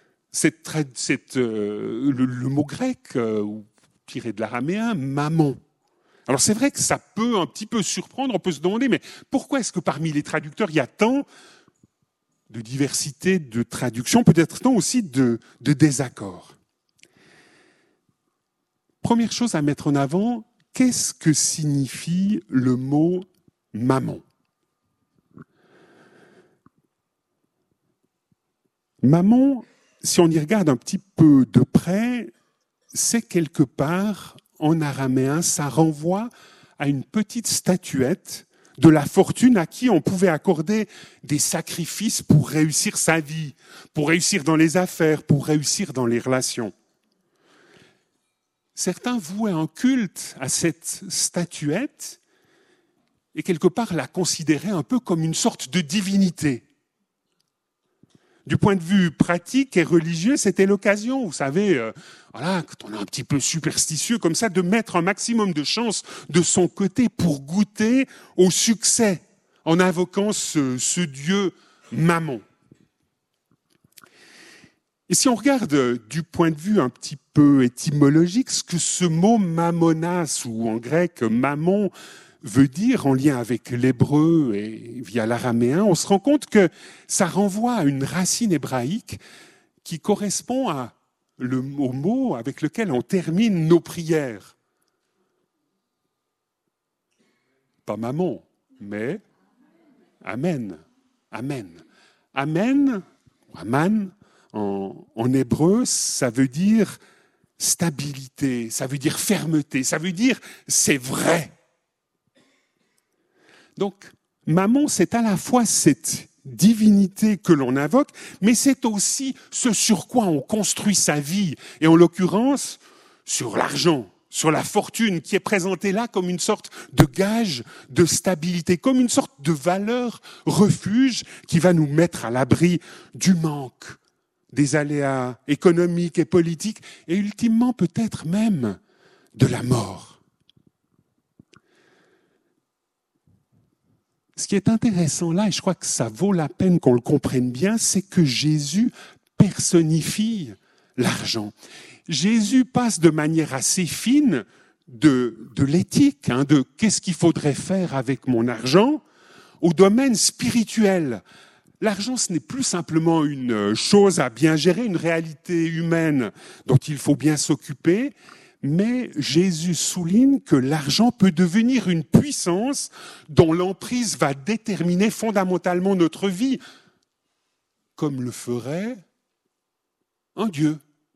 le mot grec tiré de l'araméen mammon. Alors c'est vrai que ça peut un petit peu surprendre, on peut se demander, mais pourquoi est-ce que parmi les traducteurs, il y a tant de diversité de traductions, peut-être tant aussi de désaccords ? Première chose à mettre en avant, qu'est-ce que signifie le mot « mammon » ? Mammon, si on y regarde un petit peu de près, c'est quelque part... En araméen, ça renvoie à une petite statuette de la fortune à qui on pouvait accorder des sacrifices pour réussir sa vie, pour réussir dans les affaires, pour réussir dans les relations. Certains vouaient un culte à cette statuette et quelque part la considéraient un peu comme une sorte de divinité. Du point de vue pratique et religieux, c'était l'occasion, vous savez, quand on est un petit peu superstitieux comme ça, de mettre un maximum de chance de son côté pour goûter au succès en invoquant ce Dieu Mammon. Et si on regarde du point de vue un petit peu étymologique, ce que ce mot mammonas, ou en grec mammon, veut dire en lien avec l'hébreu et via l'araméen, on se rend compte que ça renvoie à une racine hébraïque qui correspond au mot avec lequel on termine nos prières. Pas mammon, mais amen. Amen. Amen, ou aman, en hébreu, ça veut dire stabilité, ça veut dire fermeté, ça veut dire c'est vrai. Donc, Mammon, c'est à la fois cette divinité que l'on invoque, mais c'est aussi ce sur quoi on construit sa vie, et en l'occurrence, sur l'argent, sur la fortune, qui est présentée là comme une sorte de gage de stabilité, comme une sorte de valeur refuge qui va nous mettre à l'abri du manque, des aléas économiques et politiques, et ultimement peut-être même de la mort. Ce qui est intéressant là, et je crois que ça vaut la peine qu'on le comprenne bien, c'est que Jésus personnifie l'argent. Jésus passe de manière assez fine de l'éthique, de qu'est-ce qu'il faudrait faire avec mon argent, au domaine spirituel. L'argent, ce n'est plus simplement une chose à bien gérer, une réalité humaine dont il faut bien s'occuper, mais Jésus souligne que l'argent peut devenir une puissance dont l'emprise va déterminer fondamentalement notre vie, comme le ferait un Dieu.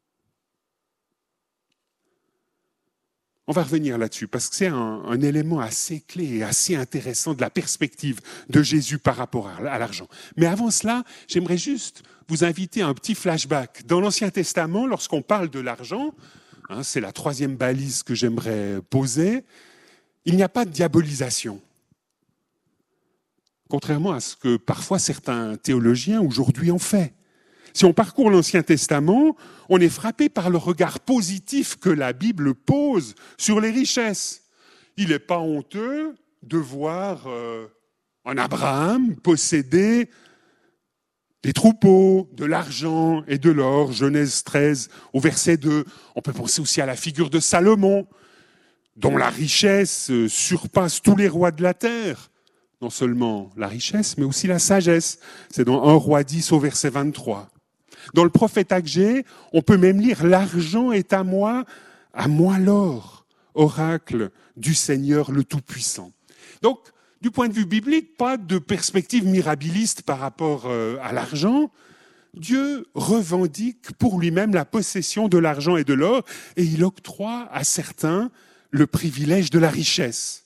On va revenir là-dessus, parce que c'est un élément assez clé et assez intéressant de la perspective de Jésus par rapport à l'argent. Mais avant cela, j'aimerais juste vous inviter à un petit flashback. Dans l'Ancien Testament, lorsqu'on parle de l'argent, c'est la troisième balise que j'aimerais poser, il n'y a pas de diabolisation. Contrairement à ce que parfois certains théologiens aujourd'hui ont fait. Si on parcourt l'Ancien Testament, on est frappé par le regard positif que la Bible pose sur les richesses. Il n'est pas honteux de voir un Abraham posséder des troupeaux, de l'argent et de l'or, Genèse 13 au verset 2. On peut penser aussi à la figure de Salomon, dont la richesse surpasse tous les rois de la terre. Non seulement la richesse, mais aussi la sagesse. C'est dans 1 Roi 10 au verset 23. Dans le prophète Agé, on peut même lire « L'argent est à moi l'or, oracle du Seigneur le Tout-Puissant ». Donc, du point de vue biblique, pas de perspective mirabiliste par rapport à l'argent. Dieu revendique pour lui-même la possession de l'argent et de l'or, et il octroie à certains le privilège de la richesse.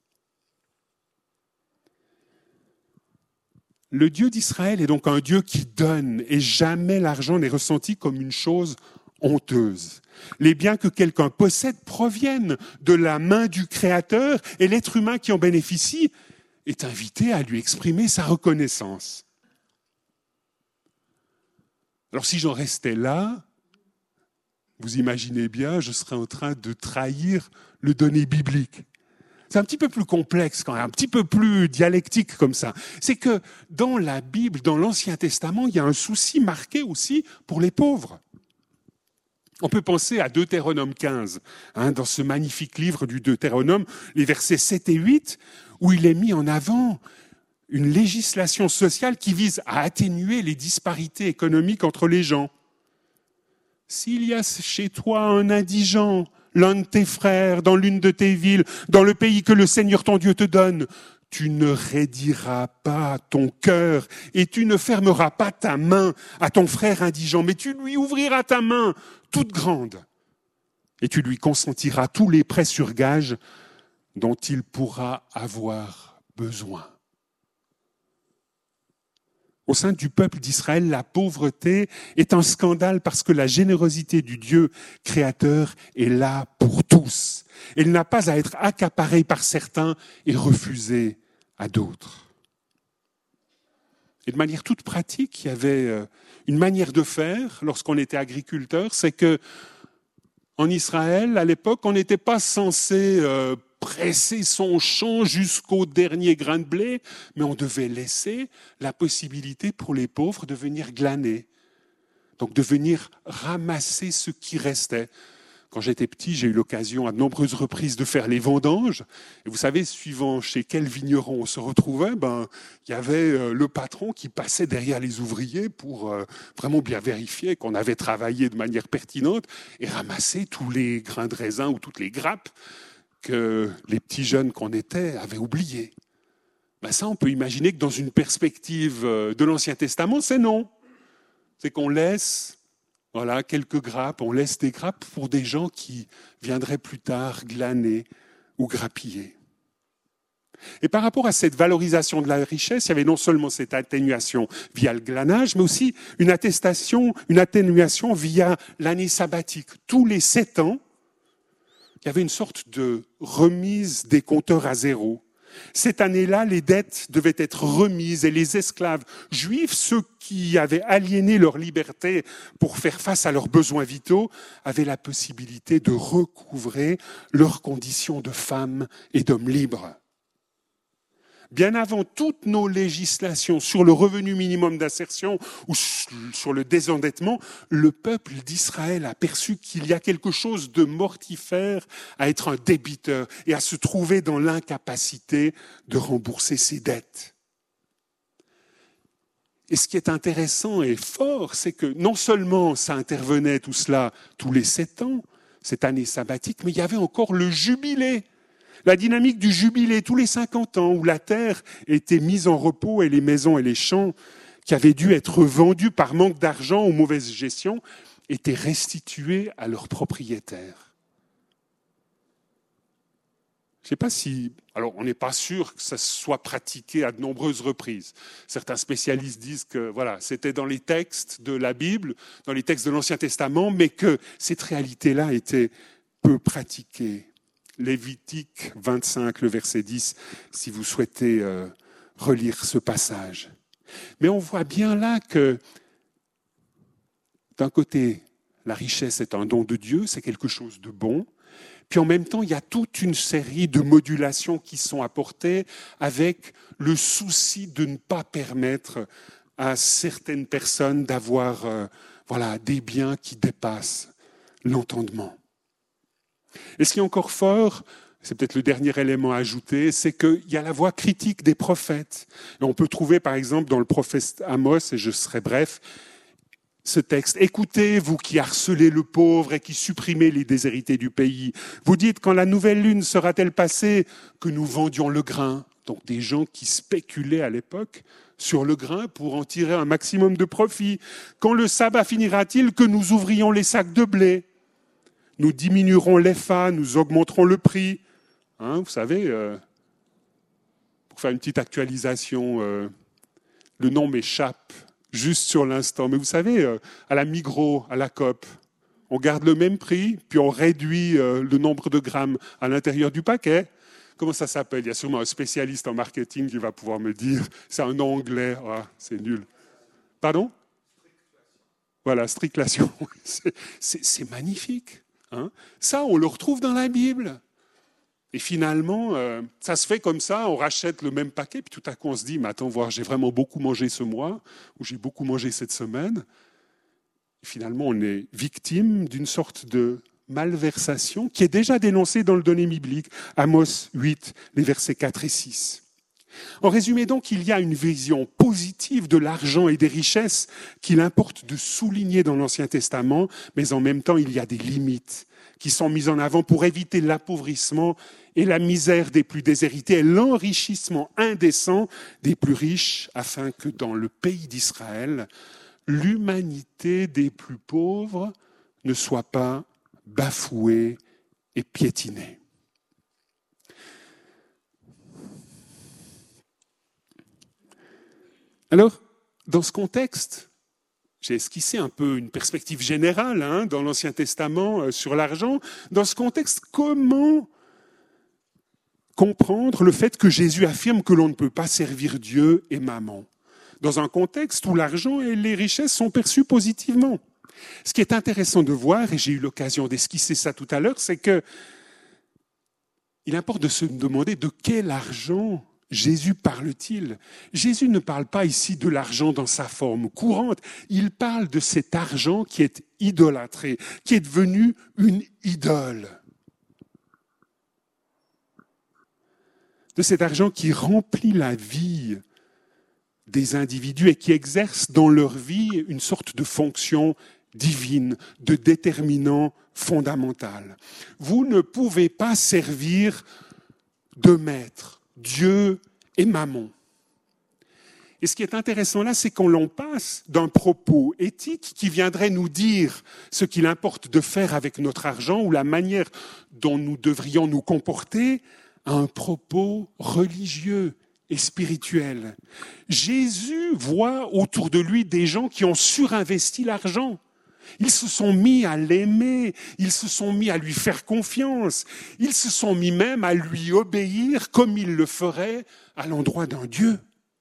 Le Dieu d'Israël est donc un Dieu qui donne, et jamais l'argent n'est ressenti comme une chose honteuse. Les biens que quelqu'un possède proviennent de la main du Créateur, et l'être humain qui en bénéficie est invité à lui exprimer sa reconnaissance. Alors si j'en restais là, vous imaginez bien, je serais en train de trahir le donné biblique. C'est un petit peu plus complexe quand même, un petit peu plus dialectique comme ça. C'est que dans la Bible, dans l'Ancien Testament, il y a un souci marqué aussi pour les pauvres. On peut penser à Deutéronome 15, dans ce magnifique livre du Deutéronome, les versets 7 et 8, où il est mis en avant une législation sociale qui vise à atténuer les disparités économiques entre les gens. S'il y a chez toi un indigent, l'un de tes frères, dans l'une de tes villes, dans le pays que le Seigneur ton Dieu te donne, tu ne raidiras pas ton cœur et tu ne fermeras pas ta main à ton frère indigent, mais tu lui ouvriras ta main toute grande et tu lui consentiras tous les prêts sur gage dont il pourra avoir besoin. Au sein du peuple d'Israël, la pauvreté est un scandale parce que la générosité du Dieu créateur est là pour tous. Elle n'a pas à être accaparée par certains et refusée à d'autres. Et de manière toute pratique, il y avait une manière de faire lorsqu'on était agriculteur, c'est que en Israël, à l'époque, on n'était pas censé presser son champ jusqu'au dernier grain de blé, mais on devait laisser la possibilité pour les pauvres de venir glaner, donc de venir ramasser ce qui restait. Quand j'étais petit, j'ai eu l'occasion à de nombreuses reprises de faire les vendanges. Et vous savez, suivant chez quel vigneron on se retrouvait, il y avait le patron qui passait derrière les ouvriers pour vraiment bien vérifier qu'on avait travaillé de manière pertinente et ramasser tous les grains de raisin ou toutes les grappes que les petits jeunes qu'on était avaient oubliés. Ça, on peut imaginer que dans une perspective de l'Ancien Testament, c'est non. C'est qu'on laisse... Voilà, quelques grappes, on laisse des grappes pour des gens qui viendraient plus tard glaner ou grappiller. Et par rapport à cette valorisation de la richesse, il y avait non seulement cette atténuation via le glanage, mais aussi une atténuation via l'année sabbatique. Tous les 7 ans, il y avait une sorte de remise des compteurs à zéro. Cette année-là, les dettes devaient être remises et les esclaves juifs, ceux qui avaient aliéné leur liberté pour faire face à leurs besoins vitaux, avaient la possibilité de recouvrer leurs conditions de femmes et d'hommes libres. Bien avant toutes nos législations sur le revenu minimum d'insertion ou sur le désendettement, le peuple d'Israël a perçu qu'il y a quelque chose de mortifère à être un débiteur et à se trouver dans l'incapacité de rembourser ses dettes. Et ce qui est intéressant et fort, c'est que non seulement ça intervenait tout cela tous les 7 ans, cette année sabbatique, mais il y avait encore le jubilé. La dynamique du jubilé tous les 50 ans où la terre était mise en repos et les maisons et les champs qui avaient dû être vendus par manque d'argent ou mauvaise gestion étaient restitués à leurs propriétaires. Je ne sais pas si... Alors, on n'est pas sûr que ça soit pratiqué à de nombreuses reprises. Certains spécialistes disent que voilà, c'était dans les textes de la Bible, dans les textes de l'Ancien Testament, mais que cette réalité-là était peu pratiquée. Lévitique 25, le verset 10, si vous souhaitez relire ce passage. Mais on voit bien là que, d'un côté, la richesse est un don de Dieu, c'est quelque chose de bon. Puis en même temps, il y a toute une série de modulations qui sont apportées avec le souci de ne pas permettre à certaines personnes d'avoir des biens qui dépassent l'entendement. Et ce qui est encore fort, c'est peut-être le dernier élément à ajouter, c'est qu'il y a la voix critique des prophètes. Et on peut trouver par exemple dans le prophète Amos, et je serai bref, ce texte. « Écoutez, vous qui harcelez le pauvre et qui supprimez les déshérités du pays. Vous dites, quand la nouvelle lune sera-t-elle passée, que nous vendions le grain ?» Donc des gens qui spéculaient à l'époque sur le grain pour en tirer un maximum de profit. « Quand le sabbat finira-t-il, que nous ouvrions les sacs de blé ? Nous diminuerons l'EPHA, nous augmenterons le prix. » Vous savez, pour faire une petite actualisation, le nom m'échappe juste sur l'instant. Mais vous savez, à la Migros, à la Coop, on garde le même prix, puis on réduit le nombre de grammes à l'intérieur du paquet. Comment ça s'appelle ? Il y a sûrement un spécialiste en marketing qui va pouvoir me dire. C'est un nom anglais. Ah, c'est nul. Pardon ? Voilà, striclation. C'est magnifique. Ça, on le retrouve dans la Bible. Et finalement, ça se fait comme ça, on rachète le même paquet, puis tout à coup on se dit, mais attends, voir, j'ai vraiment beaucoup mangé ce mois, ou j'ai beaucoup mangé cette semaine. Et finalement, on est victime d'une sorte de malversation qui est déjà dénoncée dans le donné biblique, Amos 8, les versets 4 et 6. En résumé donc, il y a une vision positive de l'argent et des richesses qu'il importe de souligner dans l'Ancien Testament, mais en même temps, il y a des limites qui sont mises en avant pour éviter l'appauvrissement et la misère des plus déshérités et l'enrichissement indécent des plus riches, afin que dans le pays d'Israël, l'humanité des plus pauvres ne soit pas bafouée et piétinée. Alors, dans ce contexte, j'ai esquissé un peu une perspective générale dans l'Ancien Testament sur l'argent. Dans ce contexte, comment comprendre le fait que Jésus affirme que l'on ne peut pas servir Dieu et maman, dans un contexte où l'argent et les richesses sont perçus positivement ? Ce qui est intéressant de voir, et j'ai eu l'occasion d'esquisser ça tout à l'heure, c'est que il importe de se demander de quel argent Jésus parle-t-il. Jésus ne parle pas ici de l'argent dans sa forme courante. Il parle de cet argent qui est idolâtré, qui est devenu une idole. De cet argent qui remplit la vie des individus et qui exerce dans leur vie une sorte de fonction divine, de déterminant fondamental. Vous ne pouvez pas servir deux maîtres, Dieu et Mammon. Et ce qui est intéressant là, c'est qu'on l'on passe d'un propos éthique qui viendrait nous dire ce qu'il importe de faire avec notre argent ou la manière dont nous devrions nous comporter à un propos religieux et spirituel. Jésus voit autour de lui des gens qui ont surinvesti l'argent. Ils se sont mis à l'aimer, ils se sont mis à lui faire confiance, ils se sont mis même à lui obéir comme ils le feraient à l'endroit d'un Dieu.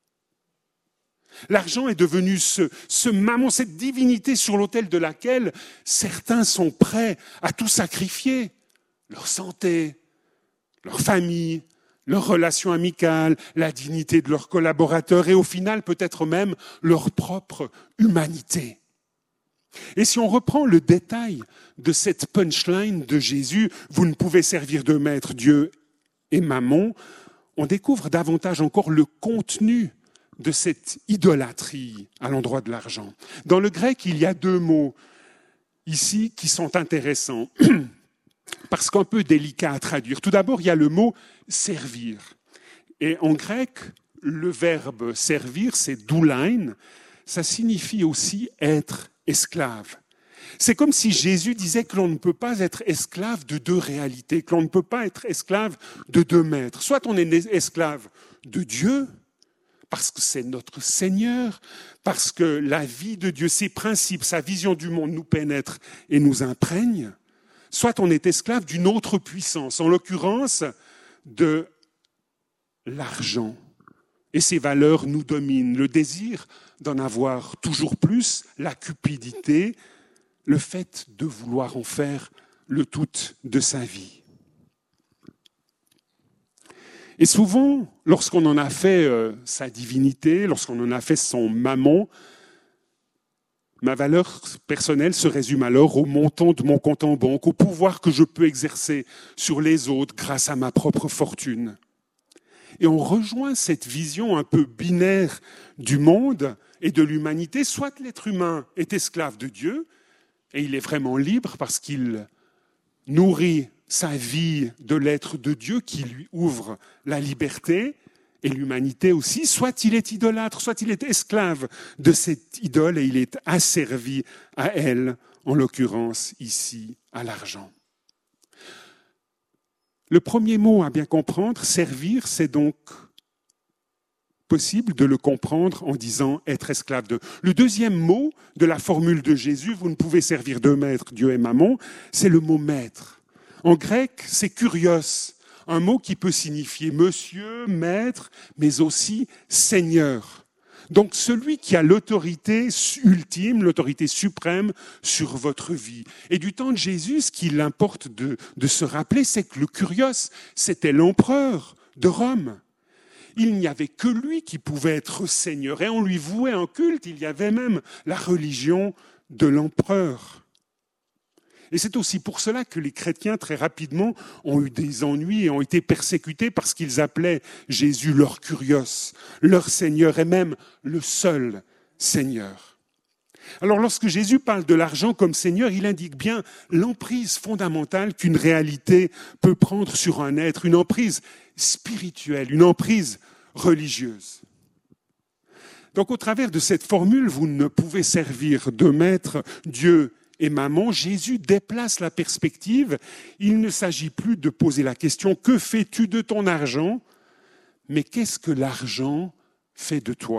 L'argent est devenu ce mammon, cette divinité sur l'autel de laquelle certains sont prêts à tout sacrifier. Leur santé, leur famille, leurs relations amicales, la dignité de leurs collaborateurs et au final peut-être même leur propre humanité. Et si on reprend le détail de cette punchline de Jésus, vous ne pouvez servir de maître Dieu et Mammon, on découvre davantage encore le contenu de cette idolâtrie à l'endroit de l'argent. Dans le grec, il y a deux mots ici qui sont intéressants, parce qu'un peu délicats à traduire. Tout d'abord, il y a le mot servir. Et en grec, le verbe servir, c'est doulein, ça signifie aussi être esclave. C'est comme si Jésus disait que l'on ne peut pas être esclave de deux réalités, que l'on ne peut pas être esclave de deux maîtres. Soit on est esclave de Dieu, parce que c'est notre Seigneur, parce que la vie de Dieu, ses principes, sa vision du monde nous pénètrent et nous imprègnent. Soit on est esclave d'une autre puissance, en l'occurrence de l'argent. Et ces valeurs nous dominent. Le désir d'en avoir toujours plus, la cupidité, le fait de vouloir en faire le tout de sa vie. Et souvent, lorsqu'on en a fait sa divinité, lorsqu'on en a fait son mammon, ma valeur personnelle se résume alors au montant de mon compte en banque, au pouvoir que je peux exercer sur les autres grâce à ma propre fortune. Et on rejoint cette vision un peu binaire du monde et de l'humanité. Soit l'être humain est esclave de Dieu, et il est vraiment libre parce qu'il nourrit sa vie de l'être de Dieu qui lui ouvre la liberté, et l'humanité aussi. Soit il est idolâtre, soit il est esclave de cette idole et il est asservi à elle, en l'occurrence ici à l'argent. Le premier mot à bien comprendre, servir, c'est donc possible de le comprendre en disant être esclave de. Le deuxième mot de la formule de Jésus, vous ne pouvez servir deux maîtres, Dieu et Mammon, c'est le mot maître. En grec, c'est kurios, un mot qui peut signifier monsieur, maître, mais aussi seigneur. Donc celui qui a l'autorité ultime, l'autorité suprême sur votre vie. Et du temps de Jésus, ce qu'il importe de se rappeler, c'est que le kurios, c'était l'empereur de Rome. Il n'y avait que lui qui pouvait être seigneur. Et on lui vouait un culte, il y avait même la religion de l'empereur. Et c'est aussi pour cela que les chrétiens, très rapidement, ont eu des ennuis et ont été persécutés parce qu'ils appelaient Jésus leur kurios, leur Seigneur et même le seul Seigneur. Alors lorsque Jésus parle de l'argent comme Seigneur, il indique bien l'emprise fondamentale qu'une réalité peut prendre sur un être, une emprise spirituelle, une emprise religieuse. Donc au travers de cette formule, vous ne pouvez servir de maître Dieu et Mammon, Jésus déplace la perspective. Il ne s'agit plus de poser la question « Que fais-tu de ton argent ?» mais « Qu'est-ce que l'argent fait de toi ?»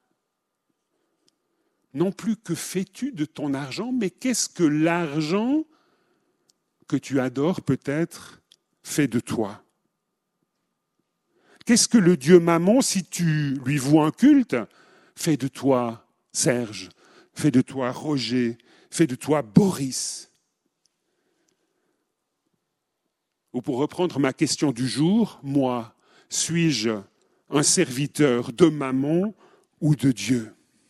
Non plus « Que fais-tu de ton argent ?» mais « Qu'est-ce que l'argent que tu adores peut-être fait de toi ?» Qu'est-ce que le Dieu Mammon, si tu lui voues un culte, fait de toi Serge, fait de toi Roger, fait de toi Boris? Ou pour reprendre ma question du jour, moi, suis-je un serviteur de Mammon ou de Dieu?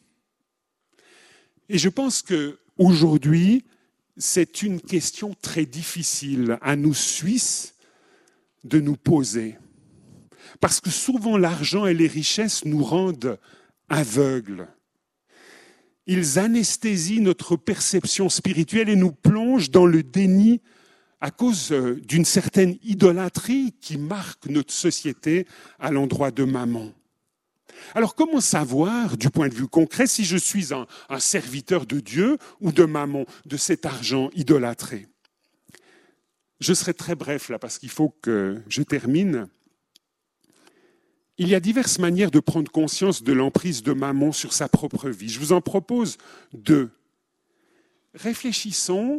Et je pense qu'aujourd'hui, c'est une question très difficile à nous Suisses de nous poser. Parce que souvent l'argent et les richesses nous rendent aveugles. Ils anesthésient notre perception spirituelle et nous plongent dans le déni à cause d'une certaine idolâtrie qui marque notre société à l'endroit de Mammon. Alors comment savoir, du point de vue concret, si je suis un serviteur de Dieu ou de Mammon, de cet argent idolâtré? Je serai très bref là parce qu'il faut que je termine. Il y a diverses manières de prendre conscience de l'emprise de Mammon sur sa propre vie. Je vous en propose 2. Réfléchissons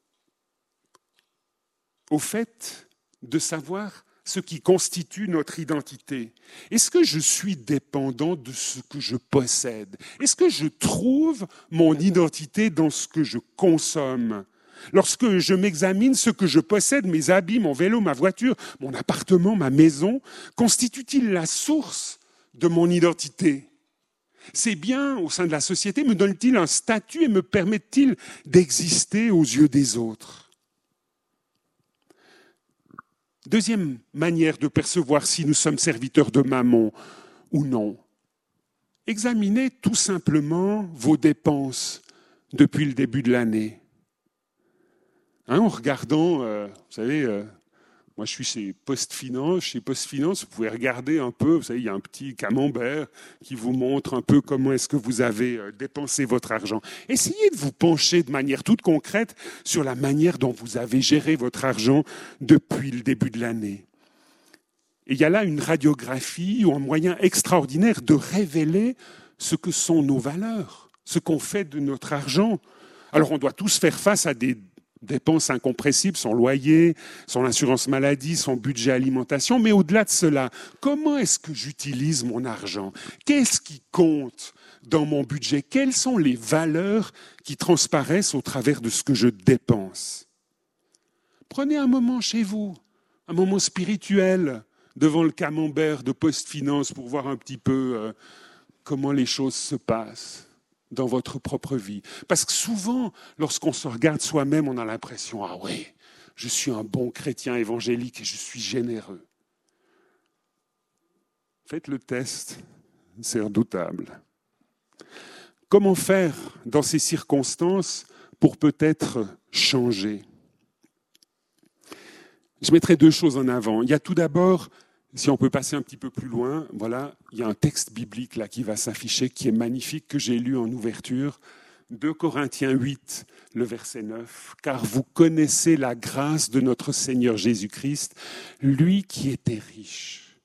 au fait de savoir ce qui constitue notre identité. Est-ce que je suis dépendant de ce que je possède? Est-ce que je trouve mon identité dans ce que je consomme? Lorsque je m'examine, ce que je possède, mes habits, mon vélo, ma voiture, mon appartement, ma maison, constitue-t-il la source de mon identité? Ces biens au sein de la société me donnent-ils un statut et me permettent-ils d'exister aux yeux des autres? Deuxième manière de percevoir si nous sommes serviteurs de Mammon ou non. Examinez tout simplement vos dépenses depuis le début de l'année. En regardant, vous savez, moi je suis chez PostFinance. Chez PostFinance, vous pouvez regarder un peu, vous savez, il y a un petit camembert qui vous montre un peu comment est-ce que vous avez dépensé votre argent. Essayez de vous pencher de manière toute concrète sur la manière dont vous avez géré votre argent depuis le début de l'année. Et il y a là une radiographie ou un moyen extraordinaire de révéler ce que sont nos valeurs, ce qu'on fait de notre argent. Alors on doit tous faire face à des dépenses incompressibles, son loyer, son assurance maladie, son budget alimentation. Mais au-delà de cela, comment est-ce que j'utilise mon argent? Qu'est-ce qui compte dans mon budget? Quelles sont les valeurs qui transparaissent au travers de ce que je dépense? Prenez un moment chez vous, un moment spirituel, devant le camembert de PostFinance pour voir un petit peu comment les choses se passent dans votre propre vie. Parce que souvent, lorsqu'on se regarde soi-même, on a l'impression « Ah oui, je suis un bon chrétien évangélique et je suis généreux. » Faites le test, c'est redoutable. Comment faire dans ces circonstances pour peut-être changer? Je mettrai 2 choses en avant. Il y a tout d'abord, si on peut passer un petit peu plus loin, voilà, il y a un texte biblique là qui va s'afficher, qui est magnifique, que j'ai lu en ouverture. 2 Corinthiens 8, le verset 9. « Car vous connaissez la grâce de notre Seigneur Jésus-Christ, lui qui était riche.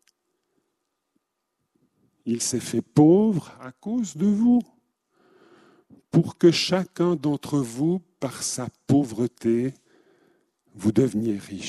Il s'est fait pauvre à cause de vous, pour que chacun d'entre vous, par sa pauvreté, vous deveniez riche. »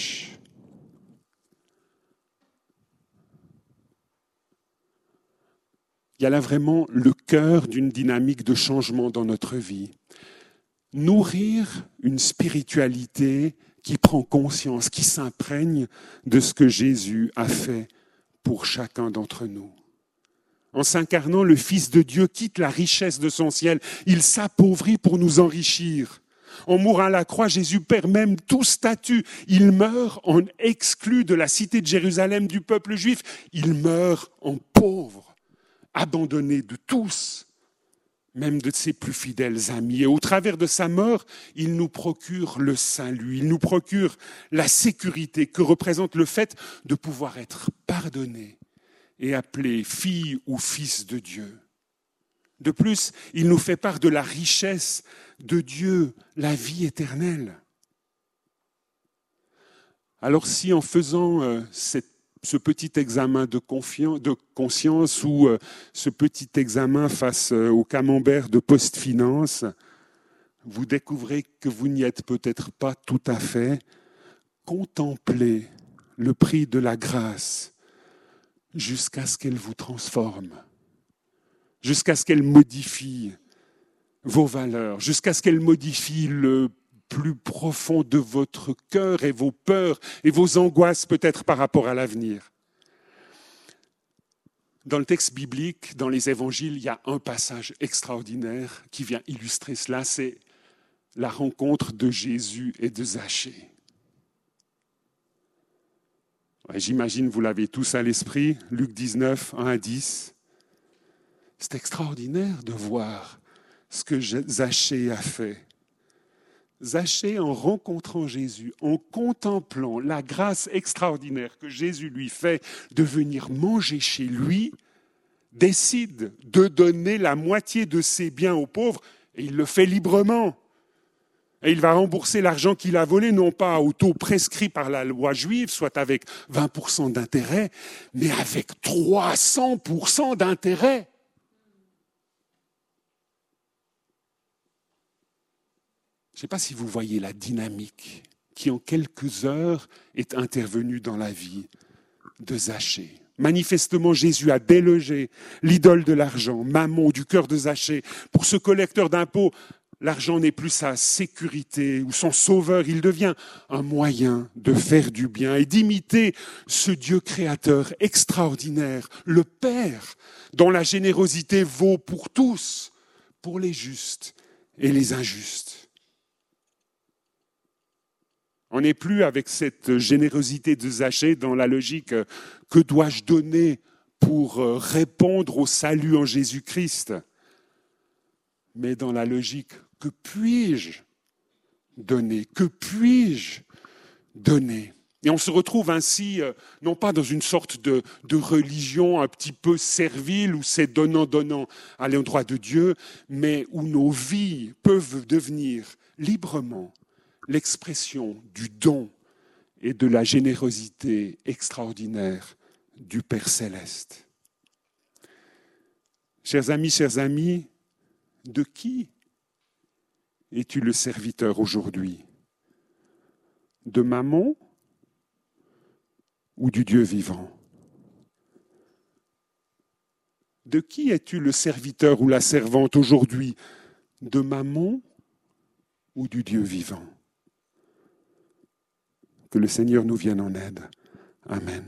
Il y a là vraiment le cœur d'une dynamique de changement dans notre vie. Nourrir une spiritualité qui prend conscience, qui s'imprègne de ce que Jésus a fait pour chacun d'entre nous. En s'incarnant, le Fils de Dieu quitte la richesse de son ciel. Il s'appauvrit pour nous enrichir. En mourant à la croix, Jésus perd même tout statut. Il meurt en exclu de la cité de Jérusalem du peuple juif. Il meurt en pauvre, abandonné de tous, même de ses plus fidèles amis. Et au travers de sa mort, il nous procure le salut, il nous procure la sécurité que représente le fait de pouvoir être pardonné et appelé fille ou fils de Dieu. De plus, il nous fait part de la richesse de Dieu, la vie éternelle. Alors si en faisant ce petit examen de conscience ou ce petit examen face au camembert de PostFinance, vous découvrez que vous n'y êtes peut-être pas tout à fait, contemplez le prix de la grâce jusqu'à ce qu'elle vous transforme, jusqu'à ce qu'elle modifie vos valeurs, jusqu'à ce qu'elle modifie le plus profond de votre cœur et vos peurs et vos angoisses peut-être par rapport à l'avenir. Dans le texte biblique, dans les évangiles, il y a un passage extraordinaire qui vient illustrer cela, c'est la rencontre de Jésus et de Zachée. Ouais, j'imagine vous l'avez tous à l'esprit, Luc 19, 1 à 10. C'est extraordinaire de voir ce que Zachée a fait. Zachée, en rencontrant Jésus, en contemplant la grâce extraordinaire que Jésus lui fait de venir manger chez lui, décide de donner la moitié de ses biens aux pauvres et il le fait librement. Et il va rembourser l'argent qu'il a volé, non pas au taux prescrit par la loi juive, soit avec 20% d'intérêt, mais avec 300% d'intérêt. Je ne sais pas si vous voyez la dynamique qui, en quelques heures, est intervenue dans la vie de Zachée. Manifestement, Jésus a délogé l'idole de l'argent, Mammon, du cœur de Zachée. Pour ce collecteur d'impôts, l'argent n'est plus sa sécurité ou son sauveur, il devient un moyen de faire du bien et d'imiter ce Dieu créateur extraordinaire, le Père, dont la générosité vaut pour tous, pour les justes et les injustes. On n'est plus avec cette générosité de Zachée dans la logique « que dois-je donner pour répondre au salut en Jésus-Christ ?» mais dans la logique « que puis-je donner ? Que puis-je donner ?» Et on se retrouve ainsi, non pas dans une sorte de religion un petit peu servile, où c'est donnant-donnant à l'endroit de Dieu, mais où nos vies peuvent devenir librement l'expression du don et de la générosité extraordinaire du Père céleste. Chers amis, de qui es-tu le serviteur aujourd'hui ? De Mammon ou du Dieu vivant ? De qui es-tu le serviteur ou la servante aujourd'hui ? De Mammon ou du Dieu vivant ? Que le Seigneur nous vienne en aide. Amen.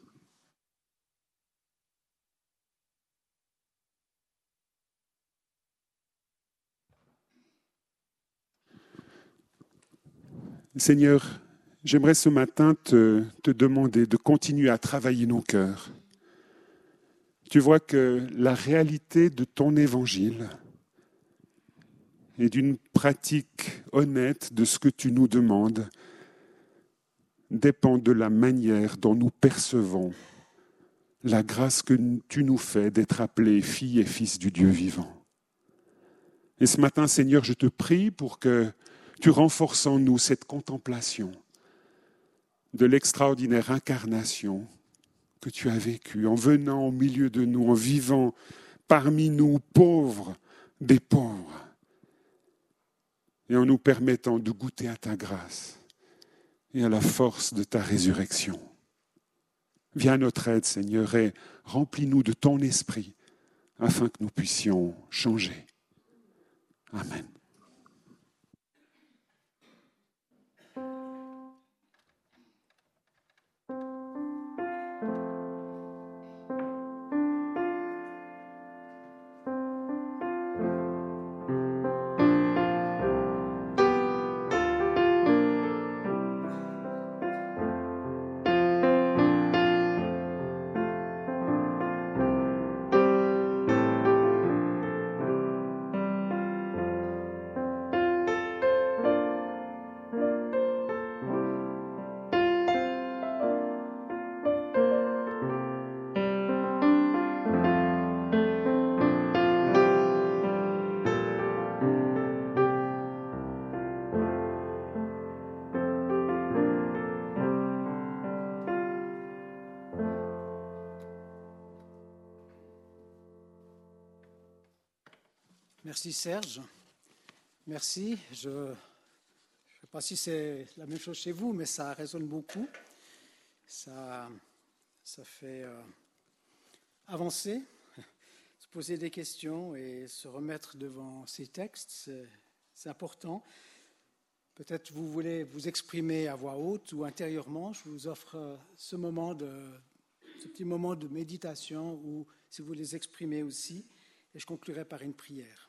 Seigneur, j'aimerais ce matin te demander de continuer à travailler nos cœurs. Tu vois que la réalité de ton évangile et d'une pratique honnête de ce que tu nous demandes dépend de la manière dont nous percevons la grâce que tu nous fais d'être appelés filles et fils du Dieu vivant. Et ce matin, Seigneur, je te prie pour que tu renforces en nous cette contemplation de l'extraordinaire incarnation que tu as vécue en venant au milieu de nous, en vivant parmi nous, pauvres des pauvres, et en nous permettant de goûter à ta grâce et à la force de ta résurrection. Viens à notre aide, Seigneur, et remplis-nous de ton esprit afin que nous puissions changer. Amen. Merci Serge. Merci. Je ne sais pas si c'est la même chose chez vous, mais ça résonne beaucoup. Ça fait avancer, se poser des questions et se remettre devant ces textes. C'est important. Peut-être vous voulez vous exprimer à voix haute ou intérieurement. Je vous offre ce petit moment de méditation ou si vous voulez exprimer aussi. Et je conclurai par une prière.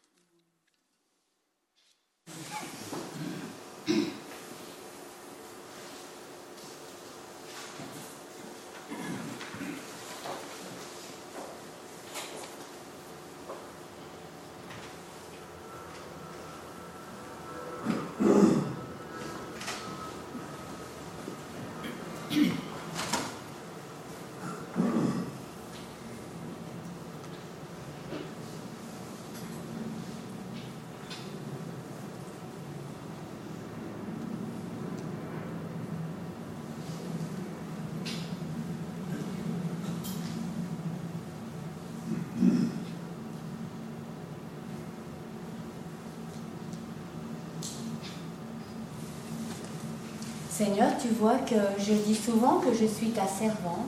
Seigneur, tu vois que je dis souvent que je suis ta servante.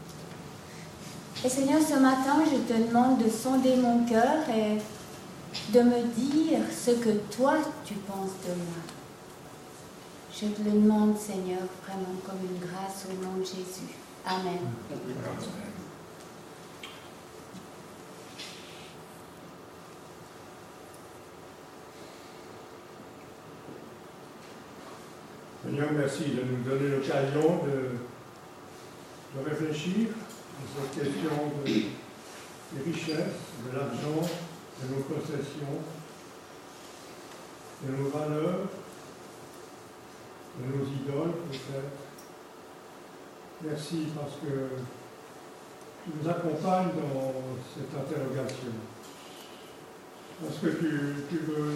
Et Seigneur, ce matin, je te demande de sonder mon cœur et de me dire ce que toi, tu penses de moi. Je te le demande, Seigneur, vraiment comme une grâce au nom de Jésus. Amen. Seigneur, merci de nous donner l'occasion de réfléchir à cette question des richesses, de l'argent, de nos possessions, de nos valeurs, de nos idoles peut-être. Merci parce que tu nous accompagnes dans cette interrogation. Parce que tu veux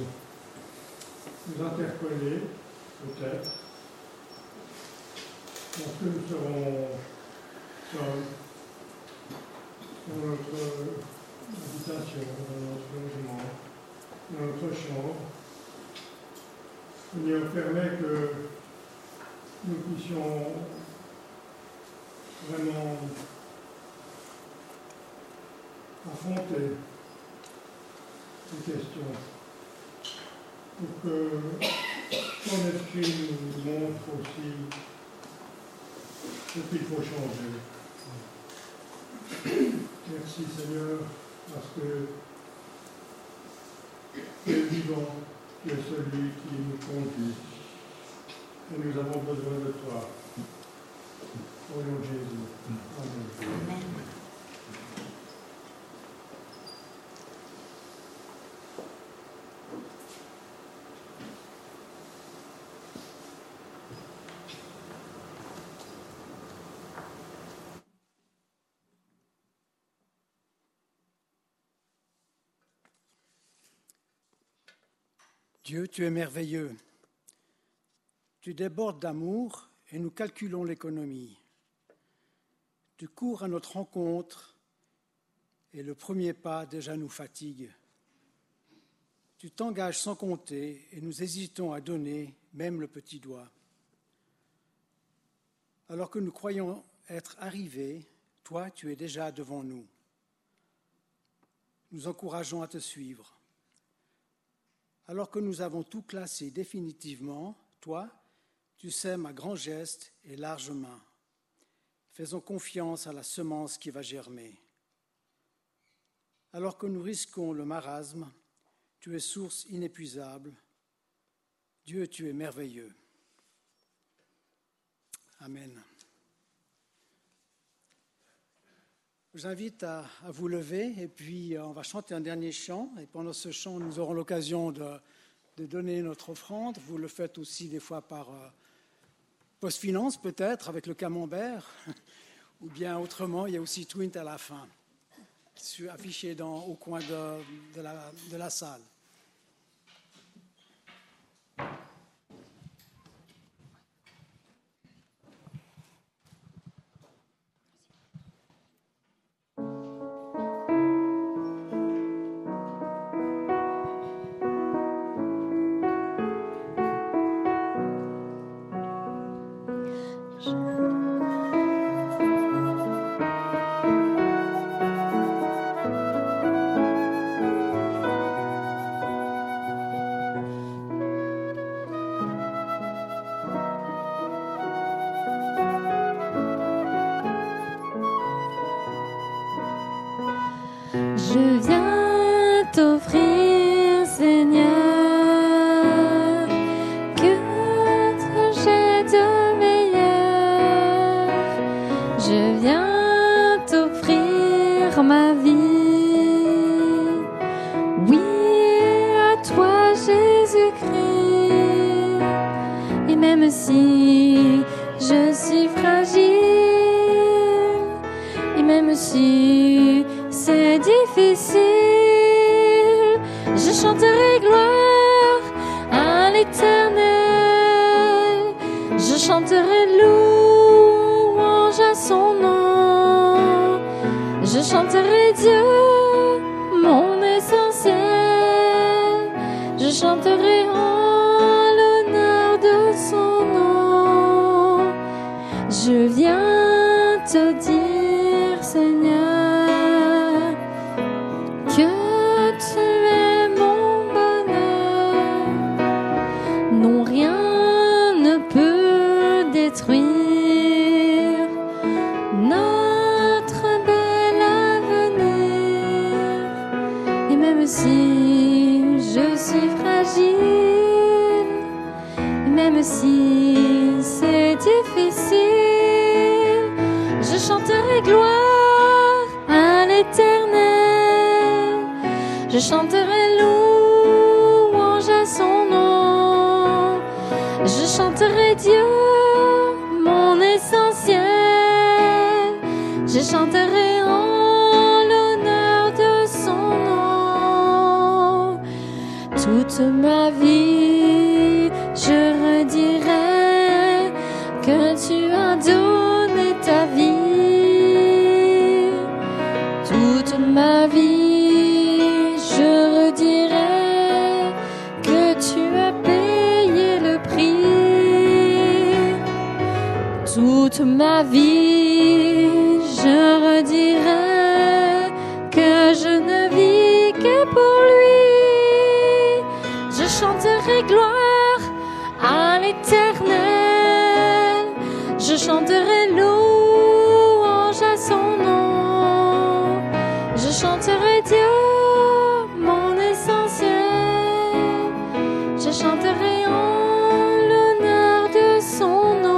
nous interpeller, peut-être, lorsque nous serons seuls dans notre habitation, dans notre logement, dans notre chambre. Seigneur, permet que nous puissions vraiment affronter ces questions pour que ton esprit nous montre aussi ce qu'il faut changer. Merci Seigneur, parce que tu es vivant, tu es celui qui nous conduit. Et nous avons besoin de toi. Au nom de Jésus. Amen. Amen. Dieu, tu es merveilleux. Tu débordes d'amour et nous calculons l'économie. Tu cours à notre rencontre et le premier pas déjà nous fatigue. Tu t'engages sans compter et nous hésitons à donner même le petit doigt. Alors que nous croyons être arrivés, toi, tu es déjà devant nous. Nous encourageons à te suivre. Alors que nous avons tout classé définitivement, toi, tu sèmes à grands gestes et larges mains. Faisons confiance à la semence qui va germer. Alors que nous risquons le marasme, tu es source inépuisable. Dieu, tu es merveilleux. Amen. Je vous invite à vous lever et puis on va chanter un dernier chant. Et pendant ce chant, nous aurons l'occasion de donner notre offrande. Vous le faites aussi des fois par post-finance peut-être, avec le camembert. Ou bien autrement, il y a aussi Twint à la fin, affiché au coin de la salle. Je viens t'offrir, Seigneur, que j'ai de meilleur. Je viens t'offrir ma vie. Oui, à toi, Jésus-Christ. Et même si je suis fragile, et même si c'est difficile, je chanterai gloire à l'Éternel. Je chanterai louange à son nom. Je chanterai Dieu, mon essentiel. Je chanterai en l'honneur de son nom. Je viens te dire, Seigneur, que tu es mon bonheur. Non, rien ne peut détruire notre bel avenir. Et même si je suis fragile, et même si c'est difficile, je chanterai gloire à l'Éternel. Je chanterai louange à son nom. Je chanterai Dieu, mon essentiel. Je chanterai en l'honneur de son nom. Toute ma vie, je redirai que tu as donné ta vie. Toute ma vie, je redirai que tu as payé le prix. Toute ma vie, je redirai que je ne vis que pour lui. Je chanterai gloire à l'Éternel. Je chanterai louange à son nom. Je chanterai Dieu, mon essentiel. Je chanterai en l'honneur de son nom.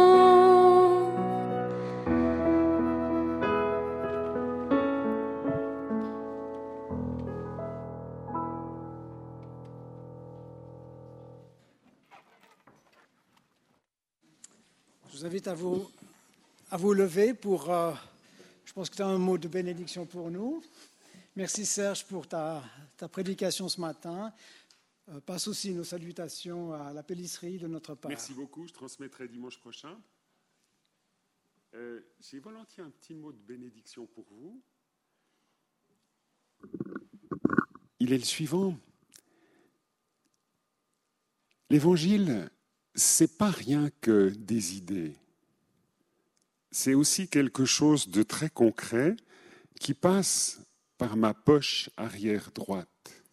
Je vous invite à vous lever pour, je pense que tu as un mot de bénédiction pour nous. Merci Serge pour ta prédication ce matin. Passe aussi nos salutations à la pélisserie de notre part. Merci beaucoup, je transmettrai dimanche prochain. J'ai volontiers un petit mot de bénédiction pour vous. Il est le suivant. L'Évangile, c'est pas rien que des idées. C'est aussi quelque chose de très concret qui passe par ma poche arrière droite.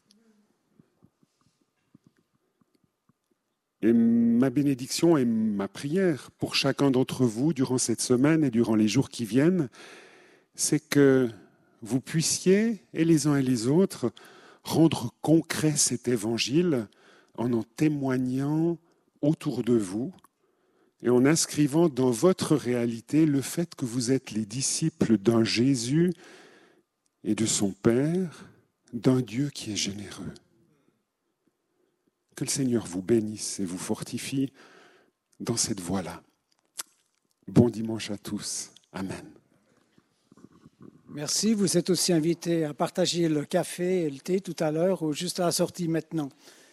Et ma bénédiction et ma prière pour chacun d'entre vous durant cette semaine et durant les jours qui viennent, c'est que vous puissiez, et les uns et les autres, rendre concret cet évangile en témoignant autour de vous et en inscrivant dans votre réalité le fait que vous êtes les disciples d'un Jésus et de son Père, d'un Dieu qui est généreux. Que le Seigneur vous bénisse et vous fortifie dans cette voie-là. Bon dimanche à tous. Amen. Merci. Vous êtes aussi invités à partager le café et le thé tout à l'heure ou juste à la sortie maintenant.